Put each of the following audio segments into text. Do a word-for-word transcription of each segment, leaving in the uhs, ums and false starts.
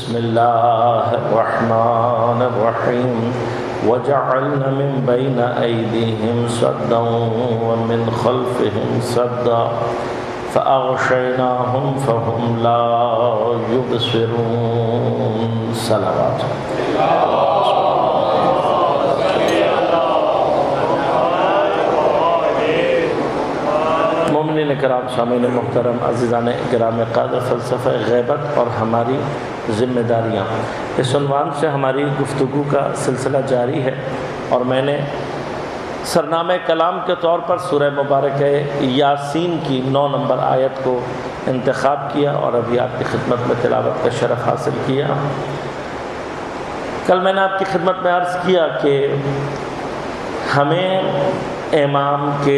بسم اللہ الرحمن الرحیم وجعلنا من بین ایدیہم سدا ومن خلفہم سدا فأغشیناہم فہم لا یبصرون. صلوات. مومنین کرام، سامعین محترم، عزیزان کرام قادر، فلسفہ غیبت اور ہماری ذمہ داریاں، اس عنوان سے ہماری گفتگو کا سلسلہ جاری ہے، اور میں نے سرنامہ کلام کے طور پر سورہ مبارکہ یاسین کی نو نمبر آیت کو انتخاب کیا اور ابھی آپ کی خدمت میں تلاوت کا شرف حاصل کیا. کل میں نے آپ کی خدمت میں عرض کیا کہ ہمیں امام کے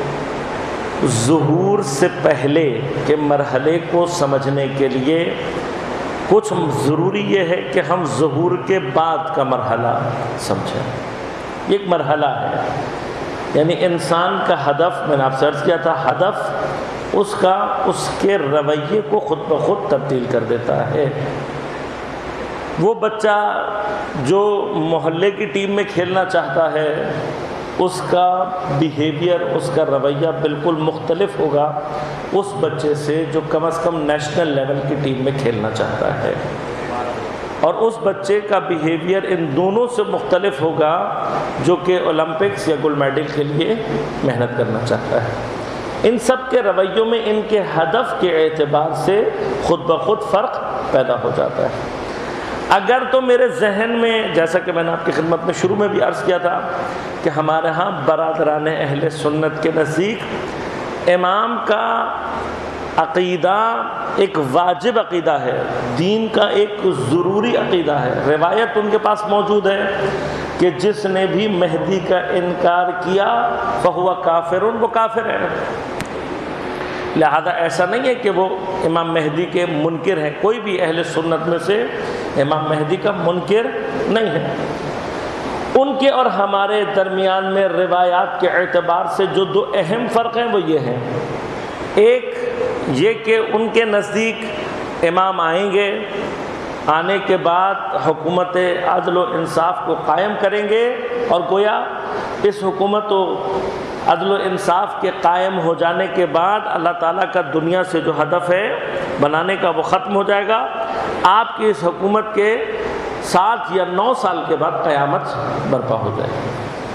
ظہور سے پہلے کے مرحلے کو سمجھنے کے لیے کچھ ضروری یہ ہے کہ ہم ظہور کے بعد کا مرحلہ سمجھیں. یہ ایک مرحلہ ہے، یعنی انسان کا ہدف، میں نے آپ سے عرض کیا تھا، ہدف اس کا اس کے رویے کو خود بخود تبدیل کر دیتا ہے. وہ بچہ جو محلے کی ٹیم میں کھیلنا چاہتا ہے، اس کا بیہیویئر، اس کا رویہ بالکل مختلف ہوگا اس بچے سے جو کم از کم نیشنل لیول کی ٹیم میں کھیلنا چاہتا ہے، اور اس بچے کا بیہیویئر ان دونوں سے مختلف ہوگا جو کہ اولمپکس یا گولڈ میڈل کے لیے محنت کرنا چاہتا ہے. ان سب کے رویوں میں ان کے ہدف کے اعتبار سے خود بخود فرق پیدا ہو جاتا ہے. اگر تو میرے ذہن میں، جیسا کہ میں نے آپ کی خدمت میں شروع میں بھی عرض کیا تھا کہ ہمارے ہاں برادران اہل سنت کے نزدیک امام کا عقیدہ ایک واجب عقیدہ ہے، دین کا ایک ضروری عقیدہ ہے. روایت ان کے پاس موجود ہے کہ جس نے بھی مہدی کا انکار کیا فہو کافر، وہ کافر ہے. لہذا ایسا نہیں ہے کہ وہ امام مہدی کے منکر ہیں، کوئی بھی اہل سنت میں سے امام مہدی کا منکر نہیں ہے. ان کے اور ہمارے درمیان میں روایات کے اعتبار سے جو دو اہم فرق ہیں وہ یہ ہیں. ایک یہ کہ ان کے نزدیک امام آئیں گے، آنے کے بعد حکومت عدل و انصاف کو قائم کریں گے، اور گویا اس حکومت و عدل و انصاف کے قائم ہو جانے کے بعد اللہ تعالیٰ کا دنیا سے جو ہدف ہے بنانے کا وہ ختم ہو جائے گا. آپ کی اس حکومت کے سات یا نو سال کے بعد قیامت برپا ہو جائے گی.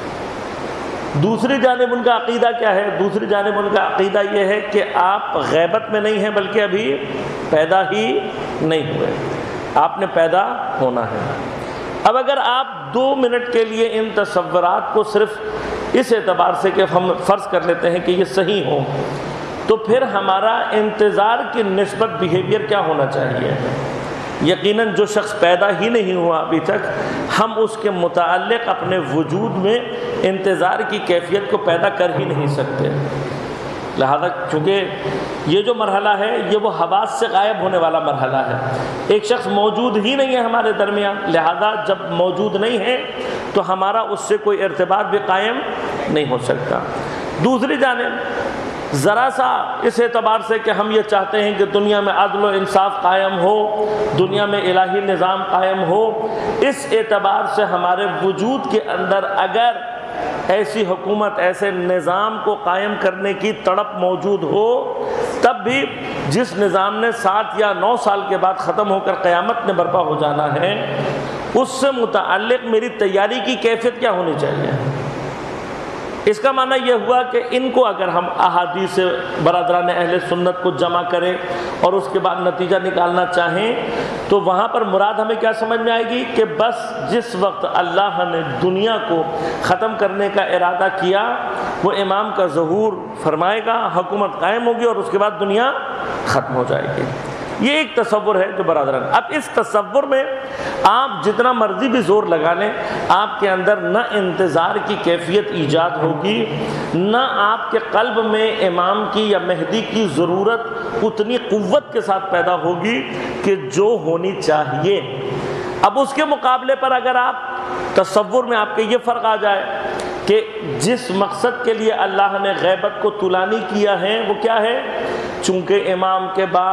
دوسری جانب ان کا عقیدہ کیا ہے؟ دوسری جانب ان کا عقیدہ یہ ہے کہ آپ غیبت میں نہیں ہیں، بلکہ ابھی پیدا ہی نہیں ہوئے، آپ نے پیدا ہونا ہے. اب اگر آپ دو منٹ کے لیے ان تصورات کو صرف اس اعتبار سے کہ ہم فرض کر لیتے ہیں کہ یہ صحیح ہوں، تو پھر ہمارا انتظار کی نسبت بیہیویئر کیا ہونا چاہیے؟ یقیناً جو شخص پیدا ہی نہیں ہوا ابھی تک، ہم اس کے متعلق اپنے وجود میں انتظار کی کیفیت کو پیدا کر ہی نہیں سکتے. لہذا چونکہ یہ جو مرحلہ ہے یہ وہ حواس سے غائب ہونے والا مرحلہ ہے. ایک شخص موجود ہی نہیں ہے ہمارے درمیان، لہذا جب موجود نہیں ہے تو ہمارا اس سے کوئی ارتباط بھی قائم نہیں ہو سکتا. دوسری جانب ذرا سا اس اعتبار سے کہ ہم یہ چاہتے ہیں کہ دنیا میں عدل و انصاف قائم ہو، دنیا میں الہی نظام قائم ہو، اس اعتبار سے ہمارے وجود کے اندر اگر ایسی حکومت، ایسے نظام کو قائم کرنے کی تڑپ موجود ہو، تب بھی جس نظام نے سات یا نو سال کے بعد ختم ہو کر قیامت نے برپا ہو جانا ہے، اس سے متعلق میری تیاری کی کیفیت کیا ہونی چاہیے؟ اس کا معنی یہ ہوا کہ ان کو اگر ہم احادیث برادران اہل سنت کو جمع کریں اور اس کے بعد نتیجہ نکالنا چاہیں، تو وہاں پر مراد ہمیں کیا سمجھ میں آئے گی کہ بس جس وقت اللہ نے دنیا کو ختم کرنے کا ارادہ کیا، وہ امام کا ظہور فرمائے گا، حکومت قائم ہوگی اور اس کے بعد دنیا ختم ہو جائے گی. یہ ایک تصور ہے جو برادران. اب اس تصور میں آپ جتنا مرضی بھی زور لگا لیں، آپ کے اندر نہ انتظار کی کیفیت ایجاد ہوگی، نہ آپ کے قلب میں امام کی یا مہدی کی ضرورت اتنی قوت کے ساتھ پیدا ہوگی کہ جو ہونی چاہیے. اب اس کے مقابلے پر اگر آپ تصور میں آپ کے یہ فرق آ جائے کہ جس مقصد کے لیے اللہ نے غیبت کو طولانی کیا ہے وہ کیا ہے؟ چونکہ امام کے بعد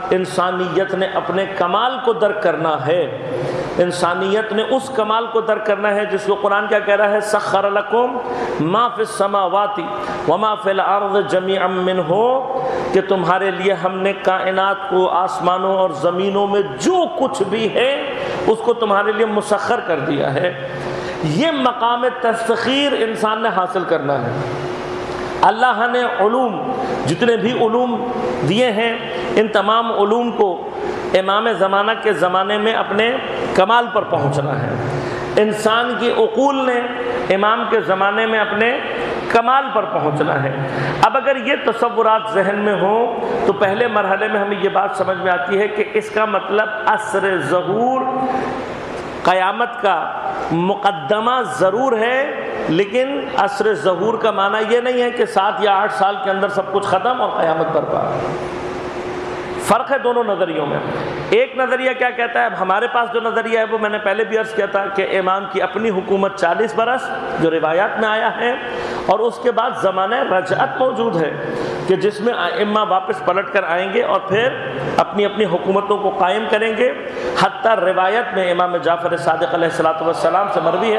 انسانیت نے اپنے کمال کو درک کرنا ہے، انسانیت نے اس کمال کو درک کرنا ہے جس کو قرآن کیا کہہ رہا ہے، سخر لکم ما فی السماوات وما فی الارض جمیعا منہ، کہ تمہارے لیے ہم نے کائنات کو، آسمانوں اور زمینوں میں جو کچھ بھی ہے اس کو تمہارے لیے مسخر کر دیا ہے۔ یہ مقام تسخیر انسان نے حاصل کرنا ہے۔ اللہ نے علوم، جتنے بھی علوم دیے ہیں، ان تمام علوم کو امام زمانہ کے زمانے میں اپنے کمال پر پہنچنا ہے۔ انسان کی عقول نے امام کے زمانے میں اپنے کمال پر پہنچنا ہے۔ اب اگر یہ تصورات ذہن میں ہوں تو پہلے مرحلے میں ہمیں یہ بات سمجھ میں آتی ہے کہ اس کا مطلب عصر ظہور، قیامت کا مقدمہ ضرور ہے، لیکن عصر ظہور کا معنی یہ نہیں ہے کہ سات یا آٹھ سال کے اندر سب کچھ ختم اور قیامت برپا۔ فرق ہے دونوں نظریوں میں۔ ایک نظریہ کیا کہتا ہے، اب ہمارے پاس جو نظریہ ہے وہ میں نے پہلے بھی عرض کیا تھا کہ امام کی اپنی حکومت چالیس برس جو روایات میں آیا ہے، اور اس کے بعد زمانہ رجعت موجود ہے کہ جس میں ائمہ واپس پلٹ کر آئیں گے اور پھر اپنی اپنی حکومتوں کو قائم کریں گے۔ حتیٰ روایت میں امام جعفر صادق علیہ الصلوۃ والسلام سے مروی ہے،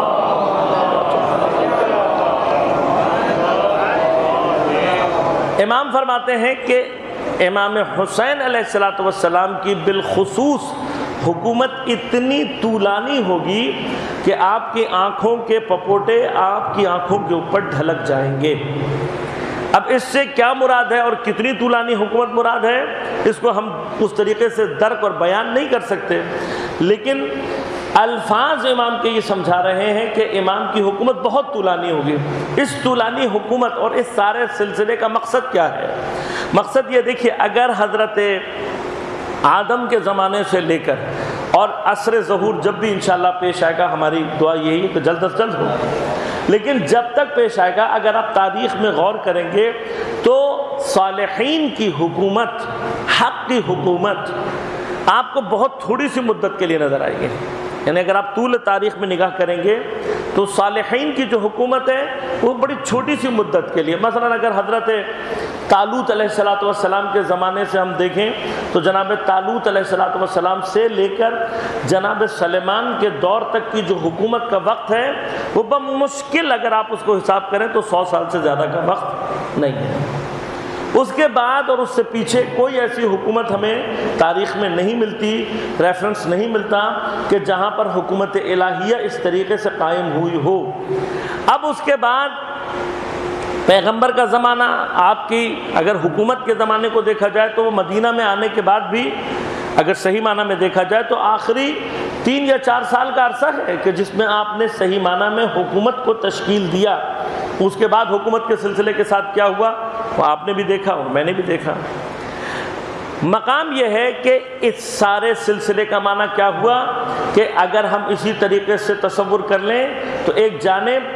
امام فرماتے ہیں کہ امام حسین علیہ الصلوۃ والسلام کی بالخصوص حکومت اتنی طولانی ہوگی کہ آپ کی آنکھوں کے پپوٹے آپ کی آنکھوں کے اوپر ڈھلک جائیں گے۔ اب اس سے کیا مراد ہے اور کتنی طولانی حکومت مراد ہے، اس کو ہم اس طریقے سے درک اور بیان نہیں کر سکتے، لیکن الفاظ امام کے یہ سمجھا رہے ہیں کہ امام کی حکومت بہت طولانی ہوگی۔ اس طولانی حکومت اور اس سارے سلسلے کا مقصد کیا ہے؟ مقصد یہ دیکھیے، اگر حضرت آدم کے زمانے سے لے کر اور عصر ظہور جب بھی انشاءاللہ پیش آئے گا، ہماری دعا یہی ہے کہ جلد از جلد ہو، لیکن جب تک پیش آئے گا اگر آپ تاریخ میں غور کریں گے تو صالحین کی حکومت، حق کی حکومت آپ کو بہت تھوڑی سی مدت کے لیے نظر آئے گی۔ یعنی اگر آپ طول تاریخ میں نگاہ کریں گے تو صالحین کی جو حکومت ہے وہ بڑی چھوٹی سی مدت کے لیے، مثلا اگر حضرت طالوت علیہ الصلوۃ والسلام کے زمانے سے ہم دیکھیں تو جناب طالوت علیہ الصلوۃ والسلام سے لے کر جناب سلیمان کے دور تک کی جو حکومت کا وقت ہے وہ بمشکل اگر آپ اس کو حساب کریں تو سو سال سے زیادہ کا وقت نہیں ہے۔ اس کے بعد اور اس سے پیچھے کوئی ایسی حکومت ہمیں تاریخ میں نہیں ملتی، ریفرنس نہیں ملتا کہ جہاں پر حکومت الہیہ اس طریقے سے قائم ہوئی ہو۔ اب اس کے بعد پیغمبر کا زمانہ، آپ کی اگر حکومت کے زمانے کو دیکھا جائے تو وہ مدینہ میں آنے کے بعد بھی اگر صحیح معنی میں دیکھا جائے تو آخری تین یا چار سال کا عرصہ ہے کہ جس میں آپ نے صحیح معنی میں حکومت کو تشکیل دیا۔ اس کے بعد حکومت کے سلسلے کے ساتھ کیا ہوا وہ آپ نے بھی دیکھا اور میں نے بھی دیکھا۔ مقام یہ ہے کہ اس سارے سلسلے کا معنی کیا ہوا کہ اگر ہم اسی طریقے سے تصور کر لیں تو ایک جانب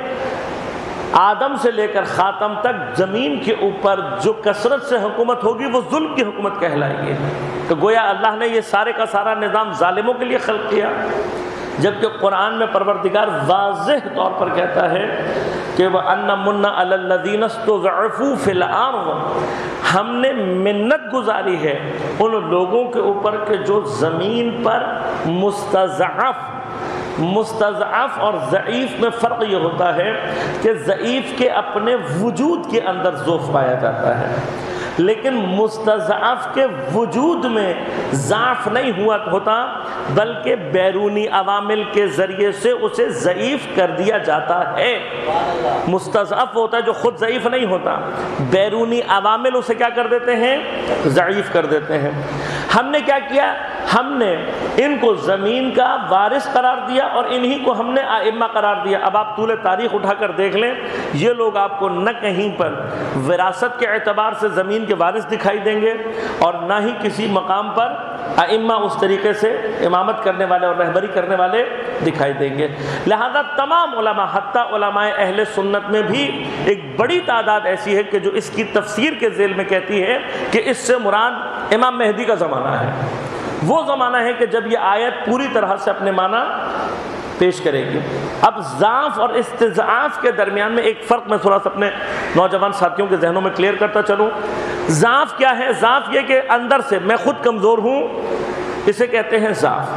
آدم سے لے کر خاتم تک زمین کے اوپر جو کثرت سے حکومت ہوگی وہ ظلم کی حکومت کہلائے گی، تو گویا اللہ نے یہ سارے کا سارا نظام ظالموں کے لیے خلق کیا، جبکہ قرآن میں پروردگار واضح طور پر کہتا ہے کہ وَأَنَّ مُنَّ عَلَى الَّذِينَ اسْتُضْعِفُوا فِي الْأَرْضِ، ہم نے منت گزاری ہے ان لوگوں کے اوپر کہ جو زمین پر مستضعف مستضعف اور ضعیف میں فرق یہ ہوتا ہے کہ ضعیف کے اپنے وجود کے اندر ضعف پایا جاتا ہے، لیکن مستضعف کے وجود میں ضعف نہیں ہوا ہوتا بلکہ بیرونی عوامل کے ذریعے سے اسے ضعیف کر دیا جاتا ہے۔ مستضعف ہوتا ہے جو خود ضعیف نہیں ہوتا، بیرونی عوامل اسے کیا کر دیتے ہیں، ضعیف کر دیتے ہیں۔ ہم نے کیا کیا، ہم نے ان کو زمین کا وارث قرار دیا اور انہی کو ہم نے ائمہ قرار دیا۔ اب آپ طول تاریخ اٹھا کر دیکھ لیں، یہ لوگ آپ کو نہ کہیں پر وراثت کے اعتبار سے زمین کے وارث دکھائی دیں گے اور نہ ہی کسی مقام پر ائمہ اس طریقے سے امامت کرنے والے اور رہبری کرنے والے دکھائی دیں گے۔ لہذا تمام علماء، حتیٰ علماء اہل سنت میں بھی ایک بڑی تعداد ایسی ہے کہ جو اس کی تفسیر کے ذیل میں کہتی ہے کہ اس سے مراد امام مہدی کا زمانہ ہے، وہ زمانہ ہے کہ جب یہ آیت پوری طرح سے اپنے معنی پیش کرے گی۔ اب ضعف اور استضعاف کے درمیان میں ایک فرق میں تھوڑا سا اپنے نوجوان ساتھیوں کے ذہنوں میں کلیئر کرتا چلوں۔ ضعف کیا ہے؟ ضعف یہ کہ اندر سے میں خود کمزور ہوں، اسے کہتے ہیں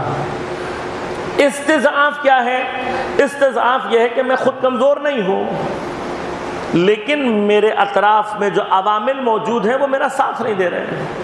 ضعف۔ استضعاف کیا ہے؟ استضعاف یہ ہے کہ میں خود کمزور نہیں ہوں لیکن میرے اطراف میں جو عوامل موجود ہیں وہ میرا ساتھ نہیں دے رہے ہیں۔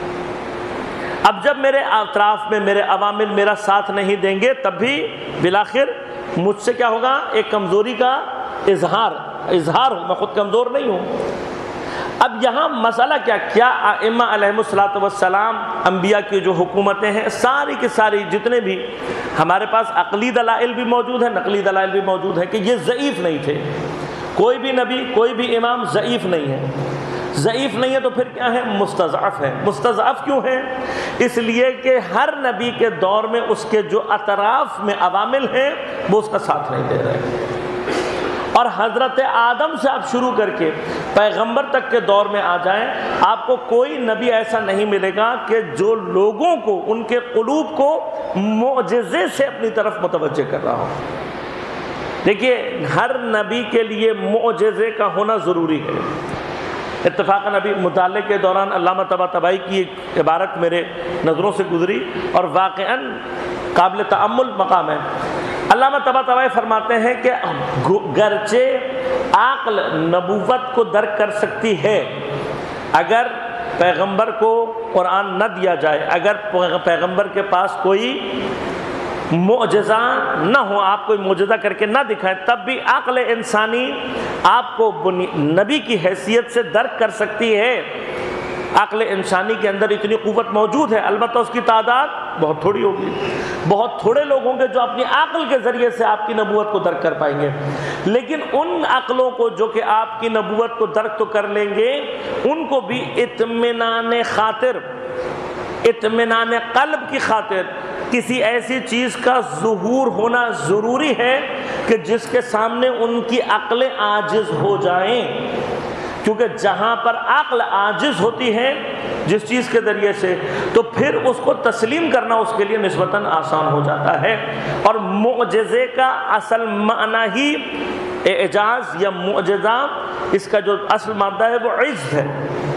اب جب میرے اطراف میں میرے عوامل میرا ساتھ نہیں دیں گے تب بھی بالآخر مجھ سے کیا ہوگا؟ ایک کمزوری کا اظہار اظہار ہوں، میں خود کمزور نہیں ہوں۔ اب یہاں مسئلہ کیا کیا ائمہ علیہم الصلوۃ والسلام، انبیاء کی جو حکومتیں ہیں ساری کی ساری جتنے بھی ہمارے پاس عقلی دلائل بھی موجود ہیں، نقلی دلائل بھی موجود ہیں کہ یہ ضعیف نہیں تھے، کوئی بھی نبی کوئی بھی امام ضعیف نہیں ہے۔ ضعیف نہیں ہے تو پھر کیا ہے؟ مستضعف ہے۔ مستضعف کیوں ہے؟ اس لیے کہ ہر نبی کے دور میں اس کے جو اطراف میں عوامل ہیں وہ اس کا ساتھ نہیں دے رہے، اور حضرت آدم سے آپ شروع کر کے پیغمبر تک کے دور میں آ جائیں، آپ کو کوئی نبی ایسا نہیں ملے گا کہ جو لوگوں کو ان کے قلوب کو معجزے سے اپنی طرف متوجہ کر رہا ہو۔ دیکھیے ہر نبی کے لیے معجزے کا ہونا ضروری ہے۔ اتفاقاً ابھی مطالعے کے دوران علامہ طباطبائی کی ایک عبارت میرے نظروں سے گزری اور واقعاً قابل تأمل مقام ہے۔ علامہ طباطبائی فرماتے ہیں کہ گرچہ عقل نبوت کو درک کر سکتی ہے، اگر پیغمبر کو قرآن نہ دیا جائے، اگر پیغمبر کے پاس کوئی معجزہ نہ ہو، آپ کوئی معجزہ کر کے نہ دکھائے، تب بھی عقل انسانی آپ کو نبی کی حیثیت سے درک کر سکتی ہے۔ عقل انسانی کے اندر اتنی قوت موجود ہے، البتہ اس کی تعداد بہت تھوڑی ہوگی، بہت تھوڑے لوگ ہوں گے جو اپنی عقل کے ذریعے سے آپ کی نبوت کو درک کر پائیں گے۔ لیکن ان عقلوں کو جو کہ آپ کی نبوت کو درک تو کر لیں گے، ان کو بھی اطمینان خاطر، اطمینان قلب کی خاطر کسی ایسی چیز کا ظہور ہونا ضروری ہے کہ جس کے سامنے ان کی عقلیں عاجز ہو جائیں، کیونکہ جہاں پر عقل عاجز ہوتی ہے جس چیز کے ذریعے سے، تو پھر اس کو تسلیم کرنا اس کے لیے نسبتاً آسان ہو جاتا ہے۔ اور معجزے کا اصل معنی ہی اعجاز یا معجزہ، اس کا جو اصل مادہ ہے وہ عجز ہے،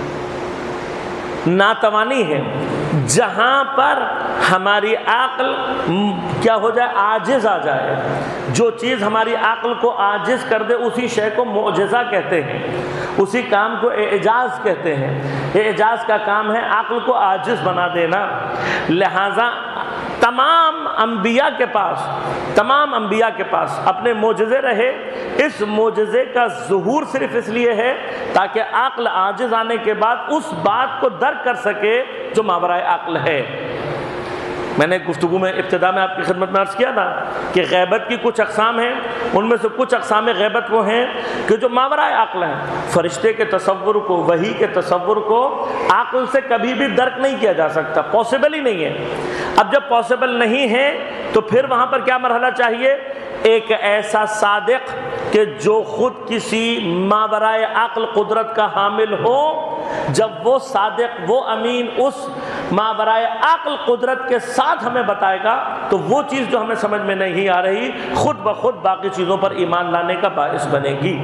ناتوانی ہے۔ جہاں پر ہماری عقل کیا ہو جائے؟ عاجز آ جائے، جو چیز ہماری عقل کو عاجز کر دے اسی شے کو معجزہ کہتے ہیں، اسی کام کو اعجاز کہتے ہیں۔ اعجاز کا کام ہے عقل کو عاجز بنا دینا۔ لہذا تمام انبیاء کے پاس تمام انبیاء کے پاس اپنے معجزے رہے، اس معجزے کا ظہور صرف اس لیے ہے تاکہ عقل عاجز آنے کے بعد اس بات کو درک کر سکے جو ماورائے عقل ہے۔ میں نے گفتگو میں ابتدا میں آپ کی خدمت میں عرض کیا تھا کہ غیبت کی کچھ اقسام ہیں، ان میں سے کچھ اقسام غیبت وہ ہیں کہ جو ماورائے عقل ہیں۔ فرشتے کے تصور کو، وحی کے تصور کو عقل سے کبھی بھی درک نہیں کیا جا سکتا، پاسبل ہی نہیں ہے۔ اب جب پاسبل نہیں ہے تو پھر وہاں پر کیا مرحلہ چاہیے؟ ایک ایسا صادق کہ جو خود کسی ماورائے عقل قدرت کا حامل ہو، جب وہ صادق، وہ امین اس ماورائے عقل قدرت کے ساتھ ہمیں بتائے گا تو وہ چیز جو ہمیں سمجھ میں نہیں آ رہی خود بخود باقی چیزوں پر ایمان لانے کا باعث بنے گی۔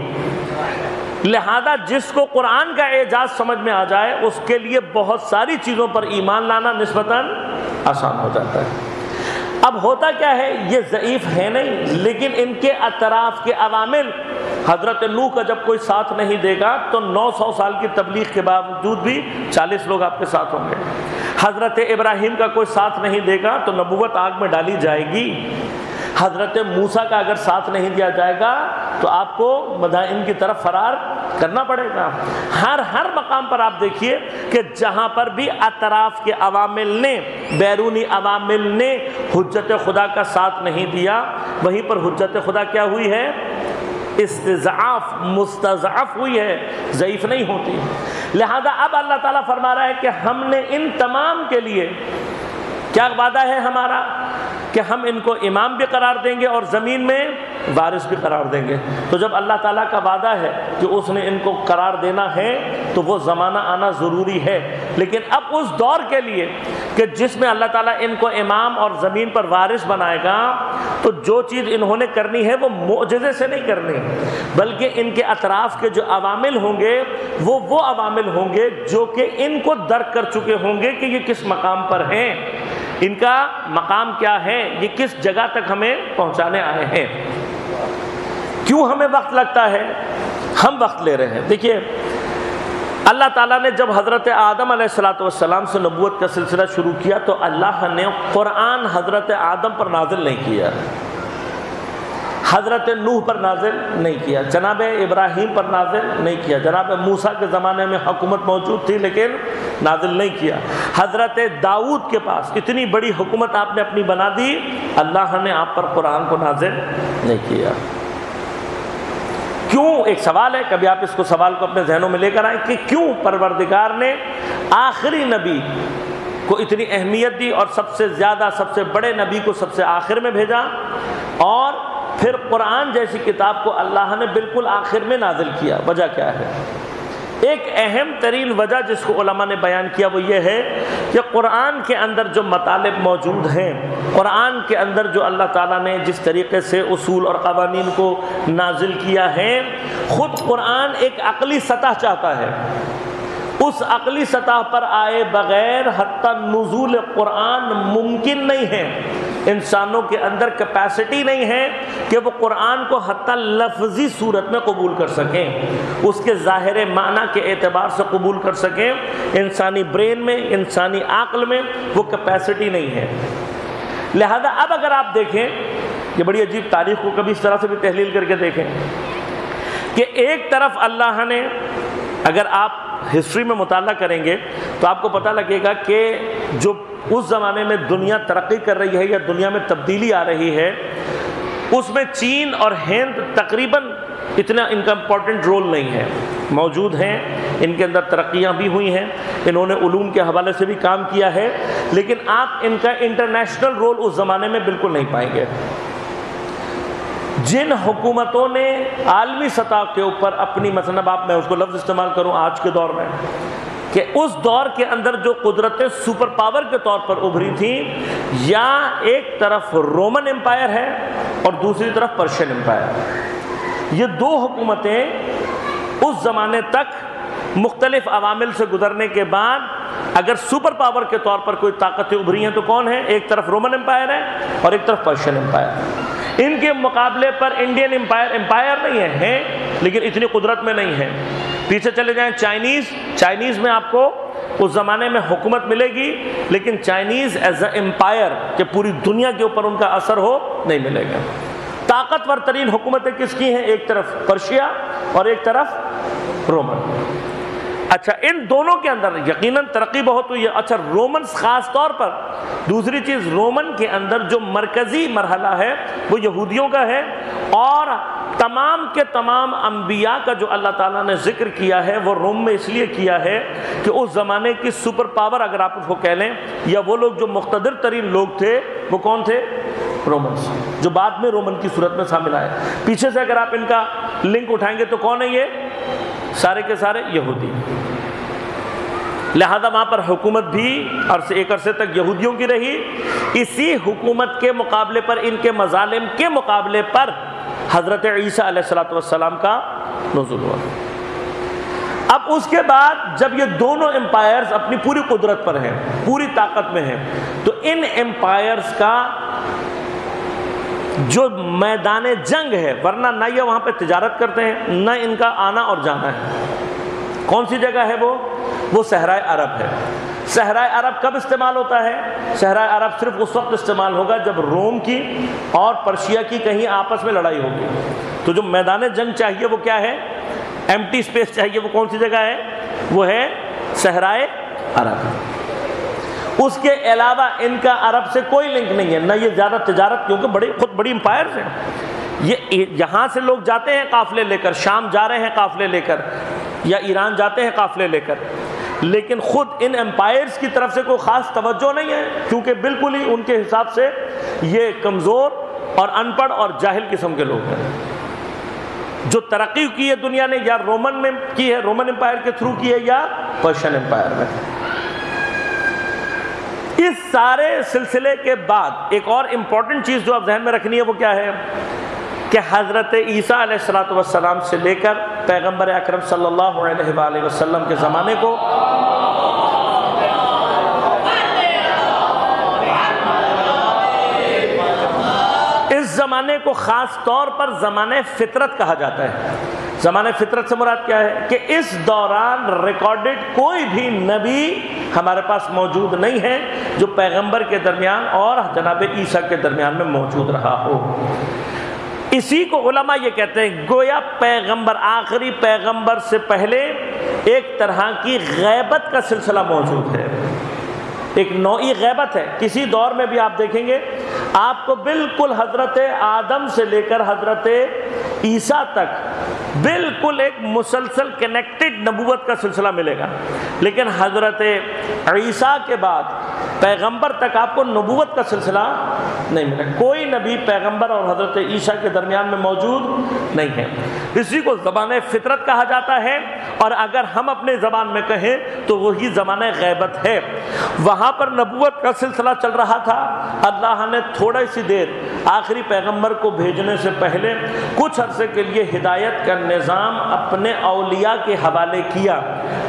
لہذا جس کو قرآن کا اعجاز سمجھ میں آ جائے اس کے لیے بہت ساری چیزوں پر ایمان لانا نسبتاً آسان ہو جاتا ہے۔ اب ہوتا کیا ہے؟ یہ ضعیف ہے نہیں، لیکن ان کے اطراف کے عوامل، حضرت نوح کا جب کوئی ساتھ نہیں دے گا تو نو سو سال کی تبلیغ کے باوجود بھی چالیس لوگ آپ کے ساتھ ہوں گے۔ حضرت ابراہیم کا کوئی ساتھ نہیں دے گا تو نبوت آگ میں ڈالی جائے گی۔ حضرت موسیٰ کا اگر ساتھ نہیں دیا جائے گا تو آپ کو مدائن کی طرف فرار کرنا پڑے گا۔ ہر ہر مقام پر آپ دیکھیے کہ جہاں پر بھی اطراف کے عوامل نے، بیرونی عوامل نے حجت خدا کا ساتھ نہیں دیا، وہیں پر حجت خدا کیا ہوئی ہے؟ استضعاف، مستضعف ہوئی ہے، ضعیف نہیں ہوتی۔ لہذا اب اللہ تعالیٰ فرما رہا ہے کہ ہم نے ان تمام کے لیے کیا وعدہ ہے ہمارا کہ ہم ان کو امام بھی قرار دیں گے اور زمین میں وارث بھی قرار دیں گے۔ تو جب اللہ تعالیٰ کا وعدہ ہے کہ اس نے ان کو قرار دینا ہے تو وہ زمانہ آنا ضروری ہے، لیکن اب اس دور کے لیے کہ جس میں اللہ تعالیٰ ان کو امام اور زمین پر وارث بنائے گا، تو جو چیز انہوں نے کرنی ہے وہ معجزے سے نہیں کرنی، بلکہ ان کے اطراف کے جو عوامل ہوں گے وہ وہ عوامل ہوں گے جو کہ ان کو درک کر چکے ہوں گے کہ یہ کس مقام پر ہیں، ان کا مقام کیا ہے، یہ کس جگہ تک ہمیں پہنچانے آئے ہیں۔ کیوں ہمیں وقت لگتا ہے؟ ہم وقت لے رہے ہیں۔ دیکھیے اللہ تعالیٰ نے جب حضرت آدم علیہ الصلوۃ والسلام سے نبوت کا سلسلہ شروع کیا تو اللہ نے قرآن حضرت آدم پر نازل نہیں کیا، حضرت نوح پر نازل نہیں کیا، جناب ابراہیم پر نازل نہیں کیا، جناب موسیٰ کے زمانے میں حکومت موجود تھی لیکن نازل نہیں کیا، حضرت داؤد کے پاس اتنی بڑی حکومت آپ نے اپنی بنا دی، اللہ نے آپ پر قرآن کو نازل نہیں کیا۔ کیوں؟ ایک سوال ہے، کبھی آپ اس کو سوال کو اپنے ذہنوں میں لے کر آئیں کہ کیوں پروردگار نے آخری نبی کو اتنی اہمیت دی اور سب سے زیادہ سب سے بڑے نبی کو سب سے آخر میں بھیجا، اور پھر قرآن جیسی کتاب کو اللہ نے بالکل آخر میں نازل کیا؟ وجہ کیا ہے؟ ایک اہم ترین وجہ جس کو علماء نے بیان کیا وہ یہ ہے کہ قرآن کے اندر جو مطالب موجود ہیں، قرآن کے اندر جو اللہ تعالیٰ نے جس طریقے سے اصول اور قوانین کو نازل کیا ہے، خود قرآن ایک عقلی سطح چاہتا ہے، اس عقلی سطح پر آئے بغیر حتی نزول قرآن ممکن نہیں ہے، انسانوں کے اندر کیپیسٹی نہیں ہے کہ وہ قرآن کو حتی لفظی صورت میں قبول کر سکیں، اس کے ظاہر معنی کے اعتبار سے قبول کر سکیں، انسانی برین میں، انسانی عقل میں وہ کیپیسٹی نہیں ہے۔ لہذا اب اگر آپ دیکھیں، یہ بڑی عجیب تاریخ کو کبھی اس طرح سے بھی تحلیل کر کے دیکھیں کہ ایک طرف اللہ نے، اگر آپ ہسٹری میں مطالعہ کریں گے تو آپ کو پتہ لگے گا کہ جو اس زمانے میں دنیا ترقی کر رہی ہے یا دنیا میں تبدیلی آ رہی ہے، اس میں چین اور ہند تقریباً اتنا ان کا امپورٹنٹ رول نہیں ہے، موجود ہیں، ان کے اندر ترقیاں بھی ہوئی ہیں، انہوں نے علوم کے حوالے سے بھی کام کیا ہے، لیکن آپ ان کا انٹرنیشنل رول اس زمانے میں بالکل نہیں پائیں گے۔ جن حکومتوں نے عالمی سطح کے اوپر اپنی، مثلا آپ میں اس کو لفظ استعمال کروں آج کے دور میں، کہ اس دور کے اندر جو قدرتیں سپر پاور کے طور پر ابھری تھیں، یا ایک طرف رومن امپائر ہے اور دوسری طرف پرشین امپائر، یہ دو حکومتیں اس زمانے تک مختلف عوامل سے گزرنے کے بعد اگر سپر پاور کے طور پر کوئی طاقتیں ابھری ہیں تو کون ہیں؟ ایک طرف رومن امپائر ہے اور ایک طرف پرشین امپائر۔ ان کے مقابلے پر انڈین امپائر امپائر نہیں ہے، ہیں لیکن اتنی قدرت میں نہیں ہے۔ پیچھے چلے جائیں چائنیز، چائنیز میں آپ کو اس زمانے میں حکومت ملے گی، لیکن چائنیز ایز اے امپائر کہ پوری دنیا کے اوپر ان کا اثر ہو نہیں ملے گا۔ طاقتور ترین حکومتیں کس کی ہیں؟ ایک طرف پرشیا اور ایک طرف رومن۔ اچھا، ان دونوں کے اندر یقیناً ترقی بہت ہوئی ہے۔ اچھا، رومنز خاص طور پر، دوسری چیز رومن کے اندر جو مرکزی مرحلہ ہے وہ یہودیوں کا ہے، اور تمام کے تمام انبیاء کا جو اللہ تعالیٰ نے ذکر کیا ہے وہ روم میں اس لیے کیا ہے کہ اس زمانے کی سپر پاور اگر آپ اس کو کہہ لیں، یا وہ لوگ جو مقتدر ترین لوگ تھے وہ کون تھے؟ رومنز، جو بعد میں رومن کی صورت میں شامل آئے۔ پیچھے سے اگر آپ ان کا لنک اٹھائیں گے تو کون ہے؟ یہ سارے کے سارے یہودی۔ لہذا وہاں پر حکومت بھی عرصے ایک عرصے تک یہودیوں کی رہی۔ اسی حکومت کے مقابلے پر، ان کے مظالم کے مقابلے پر حضرت عیسیٰ علیہ الصلوۃ والسلام کا نزول ہوا۔ اب اس کے بعد جب یہ دونوں امپائرز اپنی پوری قدرت پر ہیں، پوری طاقت میں ہیں، تو ان امپائرز کا جو میدان جنگ ہے، ورنہ نہ یہ وہاں پہ تجارت کرتے ہیں، نہ ان کا آنا اور جانا ہے، کون سی جگہ ہے وہ؟ وہ صحرائے عرب ہے۔ صحرائے عرب کب استعمال ہوتا ہے؟ صحرائے عرب صرف اس وقت استعمال ہوگا جب روم کی اور پرشیا کی کہیں آپس میں لڑائی ہوگی، تو جو میدان جنگ چاہیے وہ کیا ہے؟ ایمٹی اسپیس چاہیے، وہ کون سی جگہ ہے؟ وہ ہے صحرائے عرب۔ اس کے علاوہ ان کا عرب سے کوئی لنک نہیں ہے، نہ یہ زیادہ تجارت، کیونکہ بڑے خود بڑی امپائرز ہیں، یہ یہاں سے لوگ جاتے ہیں قافلے لے کر، شام جا رہے ہیں قافلے لے کر، یا ایران جاتے ہیں قافلے لے کر، لیکن خود ان امپائرز کی طرف سے کوئی خاص توجہ نہیں ہے، کیونکہ بالکل ہی ان کے حساب سے یہ کمزور اور ان پڑھ اور جاہل قسم کے لوگ ہیں۔ جو ترقی کی ہے دنیا نے یا رومن میں کی ہے، رومن امپائر کے تھرو کی ہے، یا پرشین امپائر میں۔ اس سارے سلسلے کے بعد ایک اور امپورٹنٹ چیز جو اب ذہن میں رکھنی ہے وہ کیا ہے کہ حضرت عیسیٰ علیہ الصلوۃ والسلام سے لے کر پیغمبر اکرم صلی اللہ علیہ وآلہ وسلم کے زمانے کو اس زمانے کو خاص طور پر زمانے فطرت کہا جاتا ہے۔ زمانے فطرت سے مراد کیا ہے کہ اس دوران ریکارڈڈ کوئی بھی نبی ہمارے پاس موجود نہیں ہے جو پیغمبر کے درمیان اور جناب عیسیٰ کے درمیان میں موجود رہا ہو۔ اسی کو علماء یہ کہتے ہیں گویا پیغمبر آخری پیغمبر سے پہلے ایک طرح کی غیبت کا سلسلہ موجود ہے، ایک نوعی غیبت ہے۔ کسی دور میں بھی آپ دیکھیں گے آپ کو بالکل حضرت آدم سے لے کر حضرت عیسیٰ تک بالکل ایک مسلسل کنیکٹڈ نبوت کا سلسلہ ملے گا، لیکن حضرت عیسیٰ کے بعد پیغمبر تک آپ کو نبوت کا سلسلہ نہیں ملے گا۔ کوئی نبی پیغمبر اور حضرت عیسیٰ کے درمیان میں موجود نہیں ہے۔ اسی کو زمانہ فطرت کہا جاتا ہے، اور اگر ہم اپنے زبان میں کہیں تو وہی زمانہ غیبت ہے۔ وہاں پر نبوت کا سلسلہ چل رہا تھا، اللہ نے تھوڑی سی دیر آخری پیغمبر کو بھیجنے سے پہلے کچھ عرصے کے لیے ہدایت کا نظام اپنے اولیاء کے حوالے کیا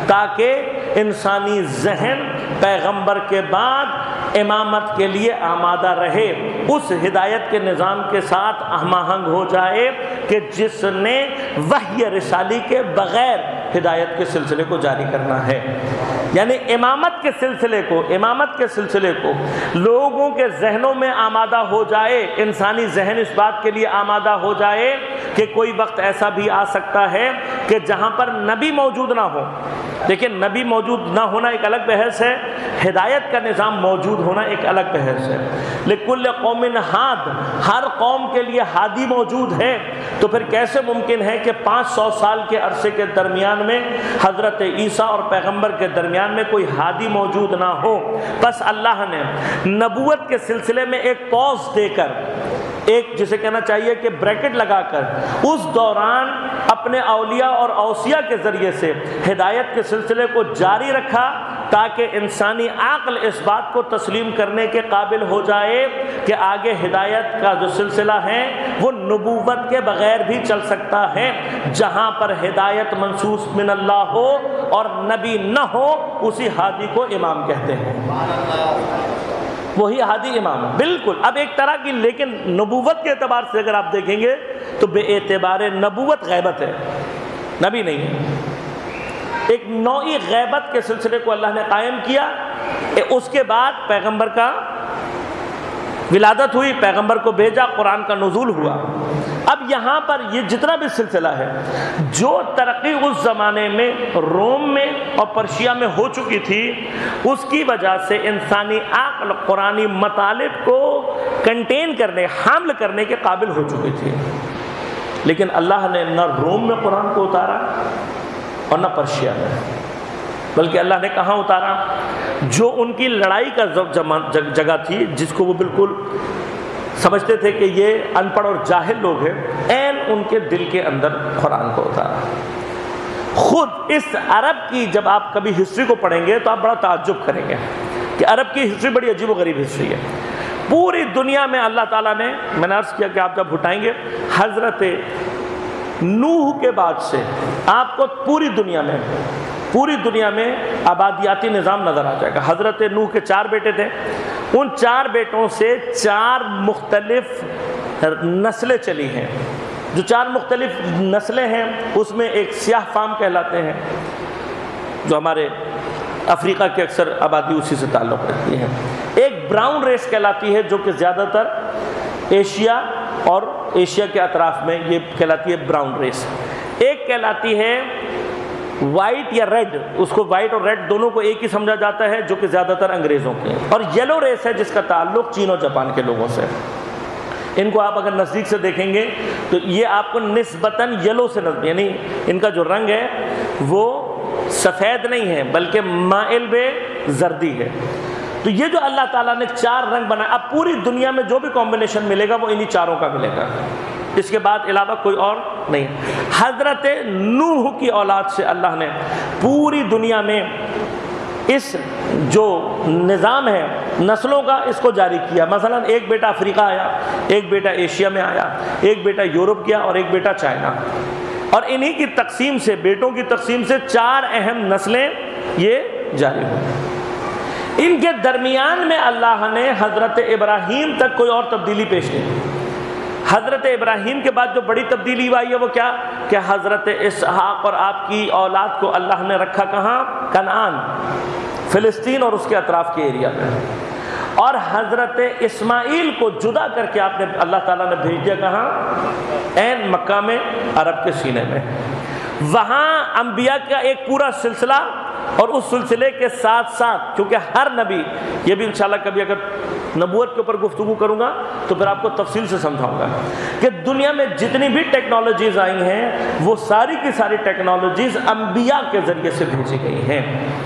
تاکہ انسانی ذہن پیغمبر کے بعد امامت کے لیے آمادہ رہے، اس ہدایت کے نظام کے ساتھ ہم آہنگ ہو جائے کہ جس نے وحی رسالی کے بغیر ہدایت کے سلسلے کو جاری کرنا ہے۔ یعنی امامت کے سلسلے کو امامت کے سلسلے کو لوگوں کے ذہنوں میں آمادہ ہو جائے، انسانی ذہن اس بات کے لیے آمادہ ہو جائے کہ کوئی وقت ایسا بھی آ سکتا ہے کہ جہاں پر نبی موجود نہ ہو۔ لیکن نبی موجود نہ ہونا ایک الگ بحث ہے، ہدایت کا نظام موجود ہونا ایک الگ بحث ہے۔ لکل قوم ہاد، ہر قوم کے لیے ہادی موجود ہے، تو پھر کیسے ممکن ہے کہ پانچ سو سال کے عرصے کے درمیان میں حضرت عیسیٰ اور پیغمبر کے درمیان میں کوئی ہادی موجود نہ ہو؟ بس اللہ نے نبوت کے سلسلے میں ایک پوز دے کر، ایک جسے کہنا چاہیے کہ بریکٹ لگا کر، اس دوران اپنے اولیاء اور اوصیاء کے ذریعے سے ہدایت کے سلسلے کو جاری رکھا تاکہ انسانی عقل اس بات کو تسلیم کرنے کے قابل ہو جائے کہ آگے ہدایت کا جو سلسلہ ہے وہ نبوت کے بغیر بھی چل سکتا ہے۔ جہاں پر ہدایت منصوص من اللہ ہو اور نبی نہ ہو، اسی ہادی کو امام کہتے ہیں، وہی ہادی امام ہے بالکل۔ اب ایک طرح کی لیکن نبوت کے اعتبار سے اگر آپ دیکھیں گے تو بے اعتبار نبوت غیبت ہے، نبی نہیں ہے۔ ایک نوعی غیبت کے سلسلے کو اللہ نے قائم کیا، اس کے بعد پیغمبر کا ولادت ہوئی، پیغمبر کو بھیجا، قرآن کا نزول ہوا۔ اب یہاں پر یہ جتنا بھی سلسلہ ہے، جو ترقی اس زمانے میں روم میں اور پرشیا میں ہو چکی تھی، اس کی وجہ سے انسانی عقل قرآنی مطالب کو کنٹین کرنے، حامل کرنے کے قابل ہو چکی تھی، لیکن اللہ نے نہ روم میں قرآن کو اتارا اور نہ پرشیا میں، بلکہ اللہ نے کہاں اتارا؟ جو ان کی لڑائی کا جگہ تھی، جس کو وہ بالکل سمجھتے تھے کہ یہ ان پڑھ اور جاہل لوگ ہیں، این ان کے دل کے اندر قرآن کو اتارا۔ خود اس عرب کی جب آپ کبھی ہسٹری کو پڑھیں گے تو آپ بڑا تعجب کریں گے کہ عرب کی ہسٹری بڑی عجیب و غریب ہسٹری ہے۔ پوری دنیا میں اللہ تعالیٰ نے، میں نے عرض کیا کہ آپ جب اٹھائیں گے حضرت نوح کے بعد سے آپ کو پوری دنیا میں پوری دنیا میں آبادیاتی نظام نظر آ جائے گا۔ حضرت نوح کے چار بیٹے تھے، ان چار بیٹوں سے چار مختلف نسلیں چلی ہیں۔ جو چار مختلف نسلیں ہیں اس میں ایک سیاہ فام کہلاتے ہیں، جو ہمارے افریقہ کے اکثر آبادی اسی سے تعلق رکھتی ہے۔ ایک براؤن ریس کہلاتی ہے جو کہ زیادہ تر ایشیا اور ایشیا کے اطراف میں یہ کہلاتی ہے براؤن ریس۔ ایک کہلاتی ہے وائٹ یا ریڈ، اس کو وائٹ اور ریڈ دونوں کو ایک ہی سمجھا جاتا ہے، جو کہ زیادہ تر انگریزوں کے، اور یلو ریس ہے جس کا تعلق چین اور جاپان کے لوگوں سے۔ ان کو آپ اگر نزدیک سے دیکھیں گے تو یہ آپ کو نسبتاً یلو سے نزدیک، یعنی ان کا جو رنگ ہے وہ سفید نہیں ہے بلکہ مائل بے زردی ہے۔ تو یہ جو اللہ تعالیٰ نے چار رنگ بنایا، اب پوری دنیا میں جو بھی کمبینیشن ملے گا وہ انہی چاروں کا ملے گا، اس کے بعد علاوہ کوئی اور نہیں۔ حضرت نوح کی اولاد سے اللہ نے پوری دنیا میں اس جو نظام ہے نسلوں کا اس کو جاری کیا. مثلا ایک بیٹا افریقہ آیا، ایک بیٹا ایشیا میں آیا، ایک بیٹا یورپ گیا اور ایک بیٹا چائنا، اور انہی کی تقسیم سے، بیٹوں کی تقسیم سے چار اہم نسلیں یہ جاری ہوئی. ان کے درمیان میں اللہ نے حضرت ابراہیم تک کوئی اور تبدیلی پیش نہیں. حضرت ابراہیم کے بعد جو بڑی تبدیلی آئی ہے وہ کیا کہ حضرت اسحاق اور آپ کی اولاد کو اللہ نے رکھا کہاں؟ کنعان، فلسطین اور اس کے اطراف کے ایریا میں. اور حضرت اسماعیل کو جدا کر کے آپ نے اللہ تعالیٰ نے بھیج دیا کہاں؟ عین مکہ میں، عرب کے سینے میں. وہاں انبیاء کا ایک پورا سلسلہ، اور اس سلسلے کے ساتھ ساتھ کیونکہ ہر نبی، یہ بھی انشاءاللہ کبھی اگر نبوت کے اوپر گفتگو کروں گا تو پھر آپ کو تفصیل سے سمجھاؤں گا کہ دنیا میں جتنی بھی ٹیکنالوجیز آئی ہیں وہ ساری کی ساری ٹیکنالوجیز انبیاء کے ذریعے سے بھیجی گئی ہیں.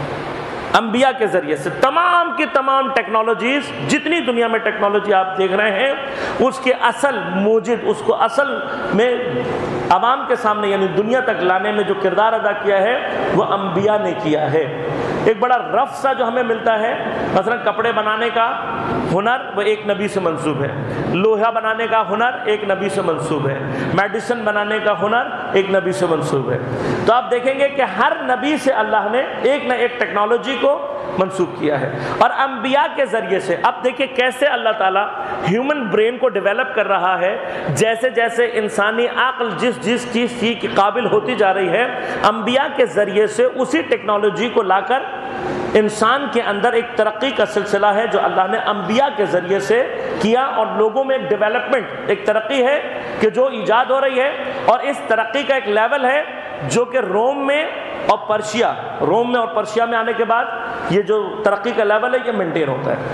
انبیاء کے ذریعے سے تمام کی تمام ٹیکنالوجیز، جتنی دنیا میں ٹیکنالوجی آپ دیکھ رہے ہیں، اس کے اصل موجد، اس کو اصل میں عوام کے سامنے یعنی دنیا تک لانے میں جو کردار ادا کیا ہے وہ انبیاء نے کیا ہے. ایک بڑا رف سا جو ہمیں ملتا ہے، مثلا کپڑے بنانے کا ہنر وہ ایک نبی سے منسوب ہے، لوہا بنانے کا ہنر ایک نبی سے منسوب ہے، میڈیسن بنانے کا ہنر ایک نبی سے منسوب ہے. تو آپ دیکھیں گے کہ ہر نبی سے اللہ نے ایک نہ ایک ٹیکنالوجی کو منسوخ کیا ہے. اور انبیاء کے ذریعے سے اب دیکھیں کیسے اللہ تعالیٰ ہیومن برین کو ڈیولپ کر رہا ہے. جیسے جیسے انسانی عقل جس جس چیز کی قابل ہوتی جا رہی ہے، انبیاء کے ذریعے سے اسی ٹیکنالوجی کو لا کر انسان کے اندر ایک ترقی کا سلسلہ ہے جو اللہ نے انبیاء کے ذریعے سے کیا. اور لوگوں میں ایک ڈیولپمنٹ، ایک ترقی ہے کہ جو ایجاد ہو رہی ہے. اور اس ترقی کا ایک لیول ہے جو کہ روم میں اور پرشیا روم میں اور پرشیا میں آنے کے بعد یہ جو ترقی کا لیول ہے یہ مینٹین ہوتا ہے.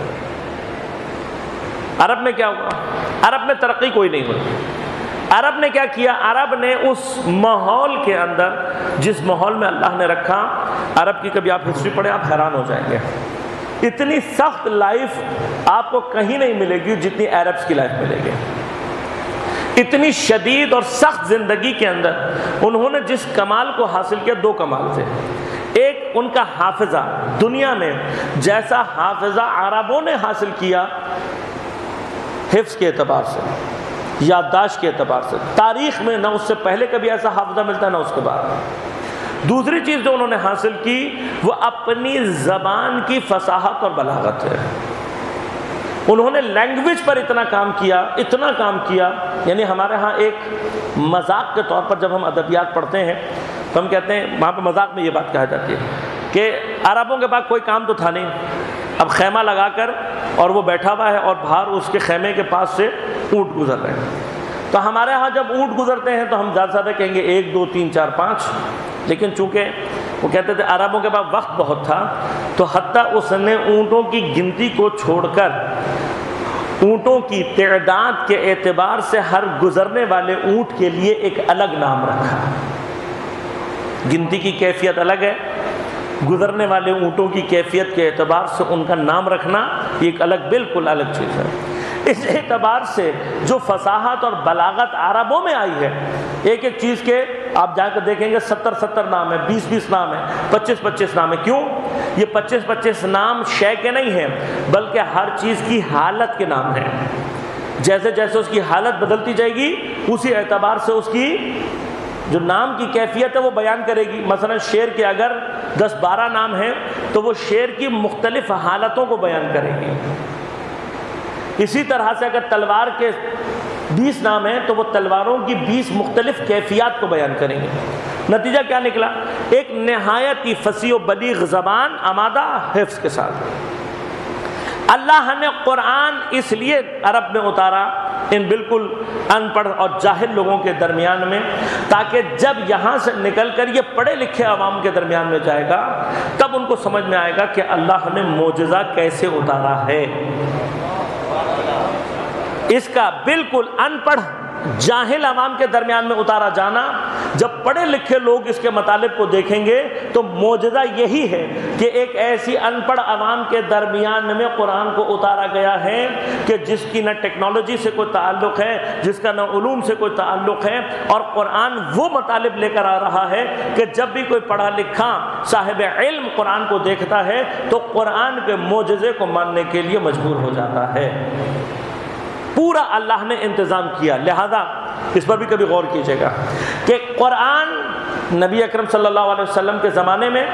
عرب میں کیا ہوا؟ عرب میں ترقی کوئی نہیں ہوئی. عرب نے کیا کیا؟ عرب نے اس ماحول کے اندر جس ماحول میں اللہ نے رکھا، عرب کی کبھی آپ ہسٹری پڑھیں آپ حیران ہو جائیں گے. اتنی سخت لائف آپ کو کہیں نہیں ملے گی جتنی عربس کی لائف ملے گی. اتنی شدید اور سخت زندگی کے اندر انہوں نے جس کمال کو حاصل کیا، دو کمال تھے. ایک ان کا حافظہ، دنیا میں جیسا حافظہ عربوں نے حاصل کیا حفظ کے اعتبار سے، یادداشت کے اعتبار سے، تاریخ میں نہ اس سے پہلے کبھی ایسا حافظہ ملتا ہے نہ اس کے بعد. دوسری چیز جو انہوں نے حاصل کی وہ اپنی زبان کی فصاحت اور بلاغت ہے. انہوں نے لینگویج پر اتنا کام کیا، اتنا کام کیا، یعنی ہمارے ہاں ایک مذاق کے طور پر جب ہم ادبیات پڑھتے ہیں تو ہم کہتے ہیں، وہاں پہ مذاق میں یہ بات کہا جاتی ہے کہ عربوں کے پاس کوئی کام تو تھا نہیں، اب خیمہ لگا کر اور وہ بیٹھا ہوا ہے اور باہر اس کے خیمے کے پاس سے اونٹ گزر رہے ہیں. تو ہمارے ہاں جب اونٹ گزرتے ہیں تو ہم زیادہ سے زیادہ کہیں گے ایک دو تین چار پانچ، لیکن چونکہ وہ کہتے تھے عربوں کے پاس وقت بہت تھا تو حتیٰ اس نے اونٹوں کی گنتی کو چھوڑ کر اونٹوں کی تعداد کے اعتبار سے ہر گزرنے والے اونٹ کے لیے ایک الگ نام رکھا. گنتی کی کیفیت الگ ہے، گزرنے والے اونٹوں کی کیفیت کے اعتبار سے ان کا نام رکھنا یہ ایک الگ، بالکل الگ چیز ہے. اس اعتبار سے جو فصاحت اور بلاغت عربوں میں آئی ہے، ایک ایک چیز کے آپ جا کر دیکھیں گے ستر ستر نام ہے، بیس بیس نام ہے، پچیس پچیس نام ہے. کیوں؟ یہ پچیس پچیس نام شے کے نہیں ہیں بلکہ ہر چیز کی حالت کے نام ہیں. جیسے جیسے اس کی حالت بدلتی جائے گی اسی اعتبار سے اس کی جو نام کی کیفیت ہے وہ بیان کرے گی. مثلا شعر کے اگر دس بارہ نام ہیں تو وہ شعر کی مختلف حالتوں کو بیان کرے گی. اسی طرح سے اگر تلوار کے بیس نام ہیں تو وہ تلواروں کی بیس مختلف کیفیات کو بیان کریں گے. نتیجہ کیا نکلا؟ ایک نہایت ہی فصیح و بلیغ زبان آمادہ حفظ کے ساتھ. اللہ نے قرآن اس لیے عرب میں اتارا ان بالکل ان پڑھ اور جاہل لوگوں کے درمیان میں، تاکہ جب یہاں سے نکل کر یہ پڑھے لکھے عوام کے درمیان میں جائے گا تب ان کو سمجھ میں آئے گا کہ اللہ نے معجزہ کیسے اتارا ہے. اس کا بالکل ان پڑھ جاہل عوام کے درمیان میں اتارا جانا جب پڑھے لکھے لوگ اس کے مطالب کو دیکھیں گے تو معجزہ یہی ہے کہ ایک ایسی ان پڑھ عوام کے درمیان میں قرآن کو اتارا گیا ہے کہ جس کی نہ ٹیکنالوجی سے کوئی تعلق ہے، جس کا نہ علوم سے کوئی تعلق ہے، اور قرآن وہ مطالب لے کر آ رہا ہے کہ جب بھی کوئی پڑھا لکھا صاحب علم قرآن کو دیکھتا ہے تو قرآن کے معجزے کو ماننے کے لیے مجبور ہو جاتا ہے۔ پورا اللہ نے انتظام کیا، لہذا اس پر بھی کبھی غور کیجیے گا کہ قرآن نبی اکرم صلی اللہ علیہ وسلم کے زمانے میں